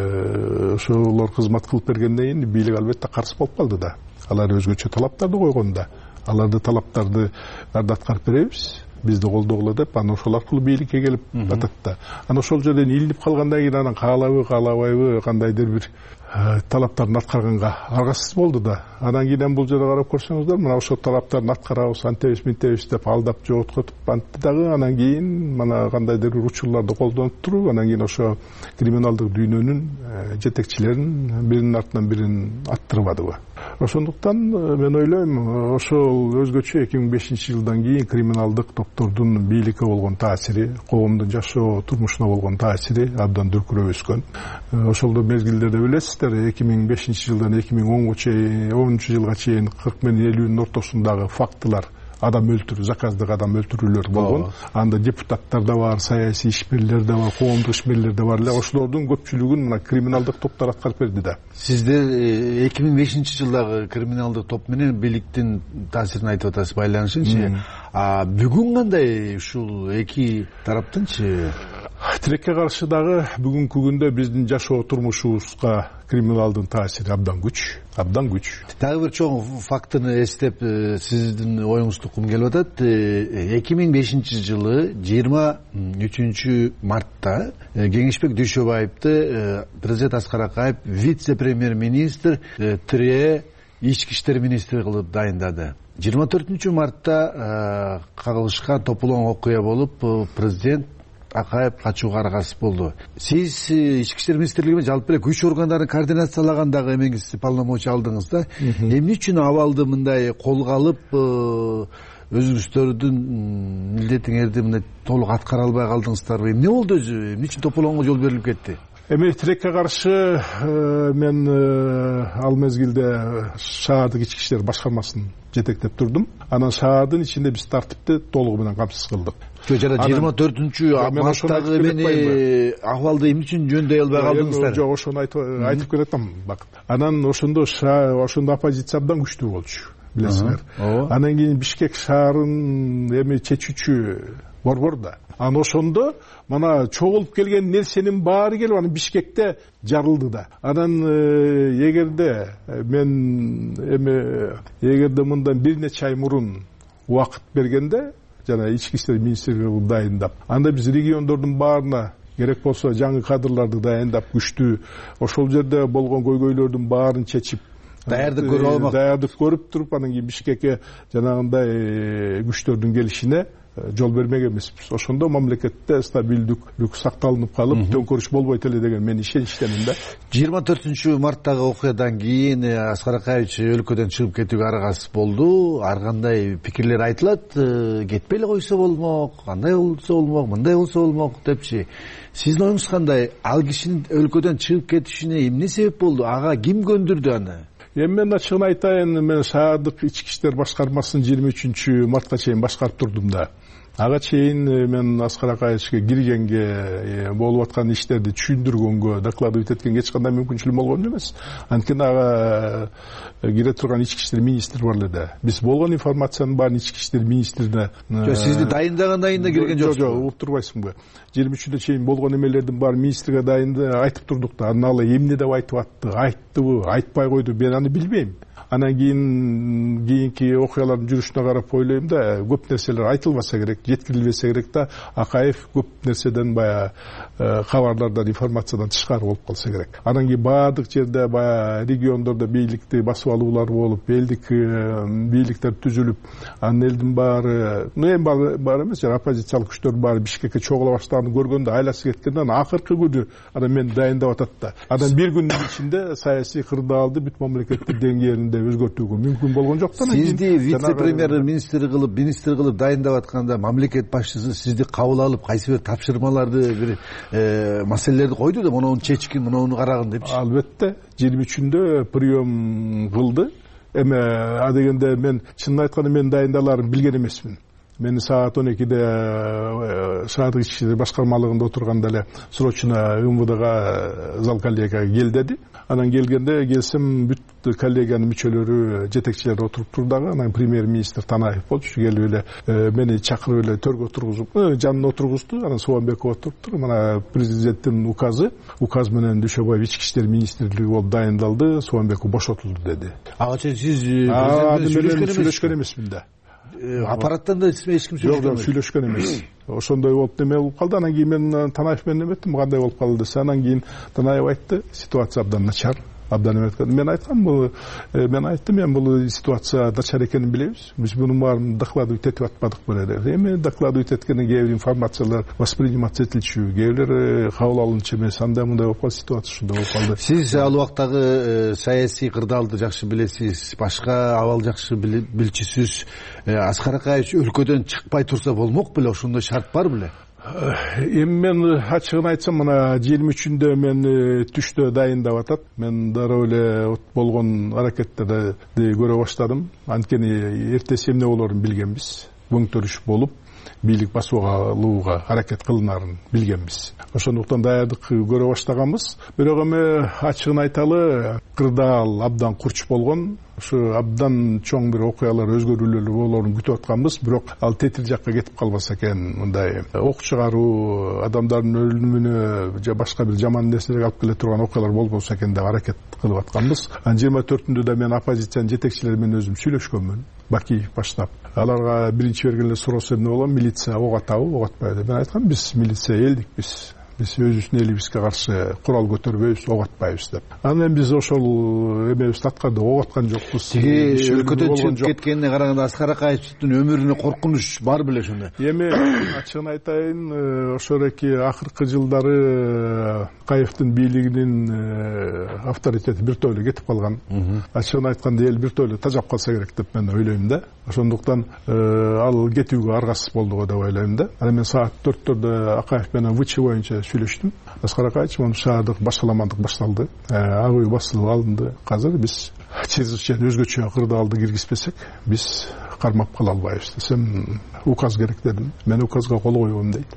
ошолор кызмат кылып бергенден кийин бийлик албетте каршы болуп калды да. Алар өзгөчө талаптарды койгонда, аларды талаптарды аткарып беребиз, бизди колдогула деп, анан ошол аркылуу бийликке келип атат да. Анан ошол жерден илинип калгандан кийин анан каалабы, каалабайбы, кандайдыр бир талаптарын аткарганга аргасыз болду да. Анан кийин бул жерде карап көрсөңүздөр, мына ошол талаптарын аткарабыз, антебиз, минтебиз деп алдап жооткотуп антты дагы. Анан кийин мына кандайдыр бир учурларды колдонуп туруп, анан кийин ошо криминалдык дүйнөнүн жетекчилерин биринин артынан бирин аттырбадыбы. Ошондуктан мен ойлойм, ошол өзгөчө эки миң бешинчи жылдан кийин криминалдык топтордун бийликке болгон таасири, коомдун жашоо турмушуна болгон таасири абдан дүркүрөп өскөн. Ошол мезгилдерде билесиздер, эки миң бешинчи жылдан эки миң онунчу жылга чейин кырк менен элүүнүн ортосундагы фактылар, адам өлтүрүү, заказдык адам өлтүрүүлөр болгон. Анда депутаттар да бар, саясий ишмерлер да бар, коомдук ишмерлер да бар эле. Ошолордун көпчүлүгүн мына криминалдык топтор аткарып берди да. Сиздер эки миң бешинчи жылдагы криминалдык топ менен бийликтин таасирин айтып атасыз, байланышынчы. А бүгүн кандай ушул эки тараптынчы? тилекке каршы дагы бүгүнкү күндө биздин жашоо турмушубузга криминалдын таасири абдан күч абдан күч дагы бир чоң фактыны эстеп сиздин оюңузду уккум келип атат. эки миң бешинчи жылы жыйырма үчүнчү мартта Кеңешбек Дүйшөбаевди президент Аскар Акаев вице премьер министр тире ички иштер министри кылып дайындады. жыйырма төртүнчү мартта кагылышка тополоң окуя болуп президент Акаев качууга аргасыз болду. Сиз ички иштер министрлигине жалпы эле күч органдарын координациялаган дагы эмеңиз полномочия алдыңыз да. Эмне үчүн абалды мындай колго алып өзүңүздөрдүн милдетиңерди мындай толук аткара албай калдыңыздарбы? Эмне болду өзү? Эмне үчүн тополоңго жол берилип кетти? Эми тилекке каршы мен ал мезгилде шаардык ички иштер башкармасын жетектеп турдум. Анан шаардын ичинде биз тартипти толугу менен камсыз кылдык. Жана жыйырма төртүнчү марттагы эмени акыбалды эмне үчүн жөндөй албай калдыңыздар? Жок, ошону айтып келатам. Анан ошондо ошондо оппозиция абдан күчтүү болчу, билесиңер. Анан кийин Бишкек шаарын эми чечүүчү борбор да. Анан ошондо мана чогулуп келген нерсенин баары келип анан Бишкекте жарылды да. Анан эгерде мен эми эгерде мындан бир нече ай мурун убакыт бергенде жана ички иштер министрлиги дайындап, анда биз региондордун баарына керек болсо жаңы кадрларды дайындап күчтүү ошол жерде болгон көйгөйлөрдүн баарын чечип даярдык көрүп алмак даярдык көрүп туруп анан кийин Бишкекке жанагындай күчтөрдүн келишине жол бермек эмеспиз. Ошондо мамлекетте стабилдүүлүк сакталынып калып, төңкөрүш болбойт эле деген мен ишеничтемин да. жыйырма төртүнчү марттагы окуядан кийин Аскар Акаевич өлкөдөн чыгып кетүүгө аргасыз болду. Ар кандай пикирлер айтылат, кетпей эле койсо болмок, андай болсо болмок, мындай болсо болмок депчи. Сиздин оюңуз кандай? Ал кишинин өлкөдөн чыгып кетишине эмне себеп болду? Ага ким көндүрдү аны? Эми мен ачыгын айтайын, мен шаардык ички иштер башкармасын жыйырма үчүнчү мартка чейин башкарып турдум да. Ага чейин мен Аскар Акаевичке киргенге, болуп аткан иштерди түшүндүргөнгө, докладывать эткенге эч кандай мүмкүнчүлүгүм болгон эмес. Анткени ага кире турган ички иштер министри бар эле да. Биз болгон информациянын баарын ички иштер министрине. Жок, сизди дайындагандан кийин да кирген жоксуз. Жок, угуп турбайсыңбы? жыйырма үчүнчү чейин болгон эмелердин баарын министрге дайында айтып турдук да. Анан ал эмне деп айтып атты, айттыбы, айтпай койду, мен аны билбейм. Анан кийин кийинки окуялардын жүрүшүнө карап ойлойм да, көп нерселер айтылбаса керек, жеткирилбесе керек да, Акаев көп нерседен баягы кабарлардан, информациядан тышкары болуп калса керек. Анан кийин баардык жерде баягы региондордо бийликти басып алуулар болуп, элдик бийликтер түзүлүп, анын элдин баары, ну эми баары эмес, оппозициялык күчтөр баары Бишкекке чогула баштаганын көргөндө айласы кеткенден акыркы күнү анан мен дайындап атат да. Анан бир күндүн ичинде саясий кырдаалды бүт мамлекеттик деңгээлинде өзгөртүүгө мүмкүн болгон жок да. Сизди вице премьер министр кылып, министр кылып дайындап атканда мамлекет башчысы сизди кабыл алып, кайсы бир тапшырмаларды, бир маселелерди койду да, муну чечкин, муну карагын депчи. Албетте, жыйырма үчүндө прием кылды. Эми адегенде мен чынын айтканда мен дайындаларын билген эмесмин. Мен саат он экиде шаардык ички иштер башкармалыгында отурганда эле срочно МВДга зал коллегияга кел деди. Анан келгенде келсем бүт коллегиянын мүчөлөрү, жетекчилери отуруп турдагы. Анан премьер-министр Танаев болчу, келип эле мени чакырып эле төргө отургузуп, жанына отургузду. Анан Соонбеков отуруптур. Мына президенттин указы, указ менен Дүйшөбаев ички иштер министрлиги болуп дайындалды, Соонбеков бошотулду деди. Ага чейин сиз сүйлөшкөн эмесмин да. Аппараттан да эч ким сүйлөшкөн эмес. Сүйлөшкөн эмес. Ошондой болуп неме болуп калды. Анан кийин мен Танаев менен эметтим, кандай болуп калды десе, анан кийин Танаев айтты, ситуация абдан начар. Абдан эметкен. Мен айткам, бул мен айттым, мен бул ситуация начар экенин билебиз. Биз мунун баарын докладывать этип атпадык беле. Эми докладывать эткенден кээ бир информациялар восприниматься этилчү, кээ бир кабыл алынчу эмес. Андай мындай болуп калды, ситуация ушундай болуп калды. Сиз ал убактагы саясий кырдаалды жакшы билесиз, башка абал жакшы билчүсүз. Аскар Акаевич өлкөдөн чыкпай турса болмок беле, ошондой шарт бар беле? Эми мен ачыгын айтсам, мына жыйырма үчүндө мен түштө дайындап атат. Мен дароо эле болгон аракеттерди көрө баштадым. Анткени эртеси эмне болорун билгенбиз. Көңтөрүш болуп, бийлик басып алууга аракет кылынарын билгенбиз. Ошондуктан даярдык көрө баштаганбыз. Бирок эми ачыгын айталы, кырдаал абдан курч болгон, ушу абдан чоң бир окуялар, өзгөрүүлөр болоорун күтүп атканбыз. Бирок ал тетир жакка кетип калбаса экен, мындай ок чыгаруу, адамдардын өлүмүнө же башка бир жаман нерселерге алып келе турган окуялар болбосо экен деп аракет кылып атканбыз. Анан жыйырма төртүндө да мен оппозициянын жетекчилери менен өзүм сүйлөшкөнмүн. Бакиев баштап. Аларга биринчи бергенде суроосу эмне болот? Милиция ок атабы, ок атпайбы деп. Мен айткам, биз милиция элдикпиз. Биз өзүбүздүн элибизге каршы курал көтөрбөйбүз, ок атпайбыз деп. Анан биз ошол эмебизди аткардык, ок аткан жокпуз. Тиги өлкөдөн чыгып кеткенине караганда Аскар Акаевдин өмүрүнө коркунуч бар беле ошондо. Эми ачыгын айтайын, ошол эки акыркы жылдары Акаевдин бийлигинин авторитети бир тойлуу кетип калган. Ачыгын айтканда эл бир тойлуу тажап калса керек деп мен ойлойм да. Ошондуктан ал кетүүгө аргасыз болду деп ойлойм да. Анан мен саат төрттөрдө Акаев менен вычы боюнча сүйлөштүм. Аскар Акаевич, мону шаардык башаламандык башталды. Агы басылып алынды. Азыр биз чрезвычайно өзгөчө кырдаалды киргизбесек, биз кармап кала албайбыз десем, указ керек дедим. Мен указга кол койбойм дейт.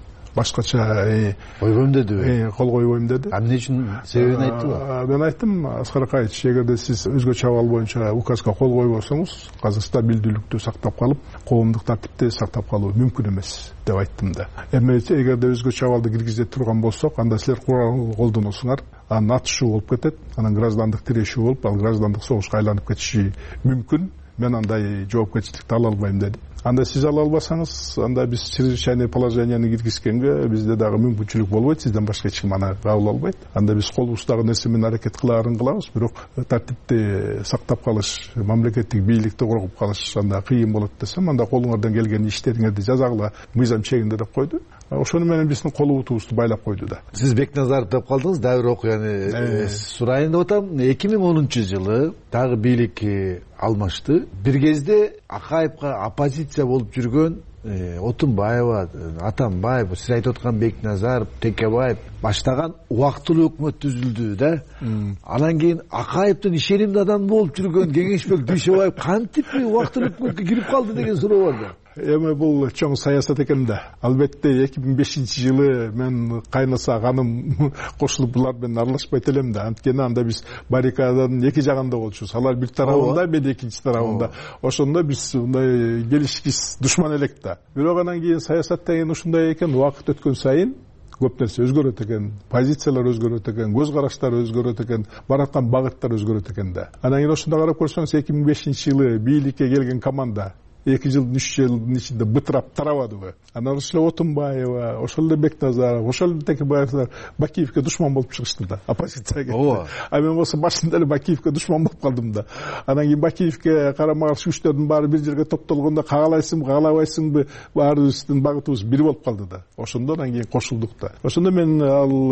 Башкача койбойм дедиби? Кол койбойм деди. Эмне үчүн себебин айттыбы? Мен айттым, Аскар Акаевич, эгерде сиз өзгөчө абал боюнча указга кол койбосоңуз, азыр стабилдүүлүктү сактап калып, коомдук тартипти сактап калуу мүмкүн эмес деп айттым да. Эми эгерде өзгөчө абалды киргизе турган болсок, анда силер курал колдоносуңар, анан атышуу болуп кетет, анан граждандык тирешүү болуп, ал граждандык согушка айланып кетиши мүмкүн. Мен андай жоопкерчиликти ала албайм деди. Анда сиз ала албасаңыз, анда биз чрезвычайное положенияны киргизгенге бизде дагы мүмкүнчүлүк болбойт, сизден башка эч ким аны кабыл албайт. Анда биз колубуздагы нерсе менен аракет кылаарын кылабыз, бирок тартипти сактап калыш, мамлекеттик бийликти коргоп калыш анда кыйын болот десем, анда колуңардан келген иштериңерди жазагыла мыйзам чегинде деп койду. Ошону менен биздин колубутубузду байлап койду да. Сиз Бекназаров деп калдыңыз, дагы бир окуяны сурайын деп атам. эки миң онунчу жылы дагы бийлик алмашты. Бир кезде Акаевга оппозиция болуп жүргөн Отунбаева, Атамбаев, сиз айтып аткан Бекназаров, Текебаев баштаган убактылуу өкмөт түзүлдү да. Анан кийин Акаевдин ишенимдүү адам болуп жүргөн Кеңешбек Дүйшөбаев кантип убактылуу өкмөткө кирип калды деген суроо бар да. Эми бул чоң саясат экен да. Албетте эки миң бешинчи жылы мен кайнаса каным кошулуп булар менен аралашпайт элем да. Анткени анда биз баррикаданын эки жагында болчубуз. Алар бир тарабында, мен экинчи тарабында. Ошондо биз мындай келишкис душман элек да. Бирок анан кийин саясат деген ушундай экен, убакыт өткөн сайын көп нерсе өзгөрөт экен, позициялар өзгөрөт экен, көз караштар өзгөрөт экен, бараткан багыттар өзгөрөт экен да. Анан кийин ошондо карап көрсөңүз, эки миң бешинчи жылы бийликке келген команда эки жылдын үч жылдын ичинде бытырап тарабадыбы. Анан ошол Отунбаева, ошол эле Бекназаров, ошол эле Текебаевдер Бакиевке душман болуп чыгышты да, оппозицияга. Ооба. А мен болсо башында эле Бакиевке душман болуп калдым да. Анан кийин Бакиевке карама каршы күчтөрдүн баары бир жерге топтолгондо кагалайсыңбы, кагалабайсыңбы, баарыбыздын багытыбыз бир болуп калды да. Ошондо анан кийин кошулдук да. Ошондо мен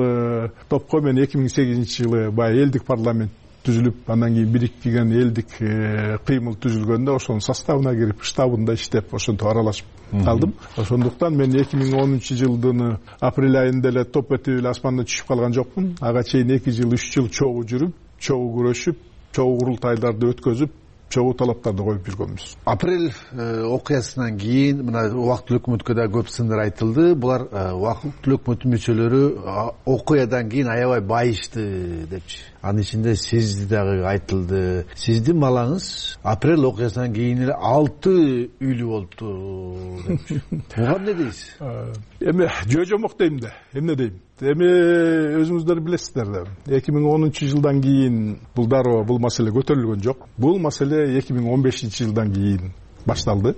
ал топко мен эки миң сегизинчи жылы баягы элдик парламент түзүлүп, анан кийин бириктиген элдик кыймыл түзүлгөндө ошонун составына кирип, штабында иштеп, ошентип аралашып калдым. Ошондуктан мен эки миң онунчу жылдын апрель айында эле топ этип эле асмандан түшүп калган жокмун. Ага чейин эки жыл, үч жыл чогуу жүрүп, чогуу күрөшүп, чогуу курултайларды өткөзүп, чогуу талаптарды коюп жүргөнбүз. Апрель окуясынан кийин мына убактылуу өкмөткө да көп сындар айтылды. Булар убактылуу өкмөттүн мүчөлөрү окуядан кийин аябай байышты депчи. Анын ичинде сиз дагы айтылды. Сиздин балаңыз апрель окуясынан кийин эле алты үйлүү болду депчи. Буга эмне дейсиз? Эми жөө-жомок дейм да. Эмне дейм? Эми өзүңүздөр билесиздер да. эки миң онунчу жылдан кийин бул дароо бул маселе көтөрүлгөн жок. Бул маселе эки миң он бешинчи жылдан кийин башталды.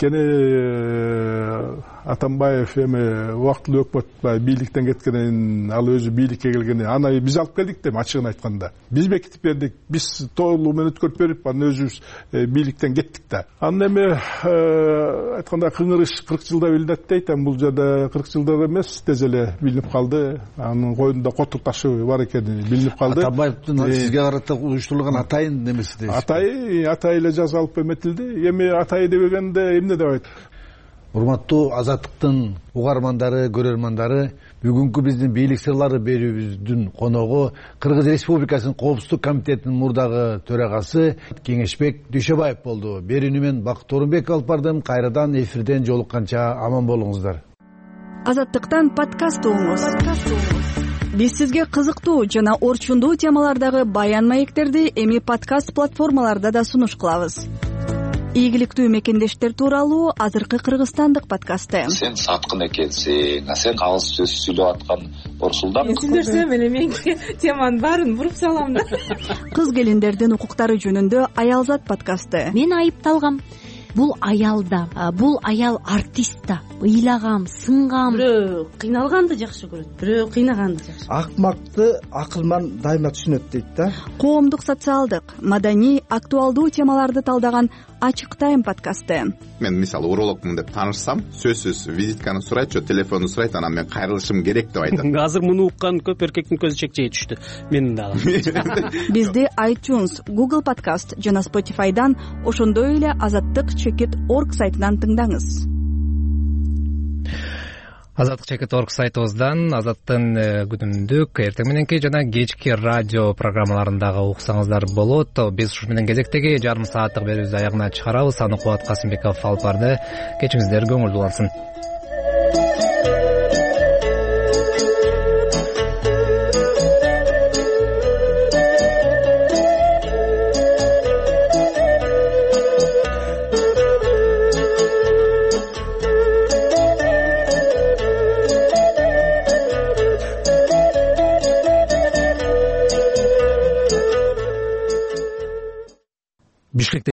Анткени Атамбаев эми убактылуу өкмөт бийликтен кеткенин, ал өзү бийликке келгенин аны биз алып келдик деп ачыгын айтканда. Биз бекитип бердик, биз толугу менен өткөрүп берип, анан өзүбүз бийликтен кеттик да. Анан эми айтканда кыңырыш кырк жылда билинет дейт, бул жерде кырк жылда эмес, тез эле билинип калды. Анын койнунда котур ташы бар экени билинип калды. Атамбаевдин сизге карата уюштурулган атайын немеси дейсиз? Атай, атай эле жазалып эметилди. Эми атай дебегенде эмне деп айтат? урматтуу Азаттыктын угармандары, көрөрмандары, бүгүнкү биздин бийлик сырлары берүүбүздүн коногу Кыргыз Республикасынын Коопсуздук комитетинин мурдагы төрагасы Кеңешбек Дүйшөбаев болду. Берүүнү мен Бакыт Орунбеков алып бардым. Кайрадан эфирден жолукканча аман болуңуздар. Азаттыктан подкаст угуңуз. Биз сизге кызыктуу жана орчундуу темалардагы баян маектерди эми подкаст платформаларда да сунуш кылабыз. Ийгиликтүү мекендештер тууралуу азыркы кыргызстандык подкасты. Сен саткын экенсиң, сен кагыс сөз сүйлөп аткан Орсулдан. Сиздерсем эле мен теманын баарын буруп салам да. Кыз келиндердин укуктары жөнүндө Аялзат подкасты. Мен айыпталгам. Бул аял да, бул аял артист да. Ыйлагам, сынгам. Бирөө кыйналганды жакшы көрөт, бирөө кыйнаганды жакшы. Акмакты акылман дайыма түшүнөт дейт да. Коомдук, социалдык, маданий, актуалдуу темаларды талдаган Ачык тайм подкасты. Мен мисалы урологмун деп таанышсам, сөзсүз визитканы сурайт, же телефонду сурайт, анан мен кайрылышым керек деп айтат. Азыр муну уккан көп эркектин көзү чекчейе түштү. Менин дагы. Бизди iTunes, Google Podcast жана Spotify'дан, ошондой эле азаттык чекит точка орг сайтынан тыңдаңыз. Азаттык чекит точка орг сайтыбыздан Азаттын күнүмдүк эртең мененки жана кечки радио программаларындагы уксаңыздар болот. Биз ушу менен кезектеги жарым сааттык берүүбүздү аягына чыгарабыз. Аны Кубат Касымбеков алып барды. Кечиңиздер көңүлдүү болсун. Бишкекте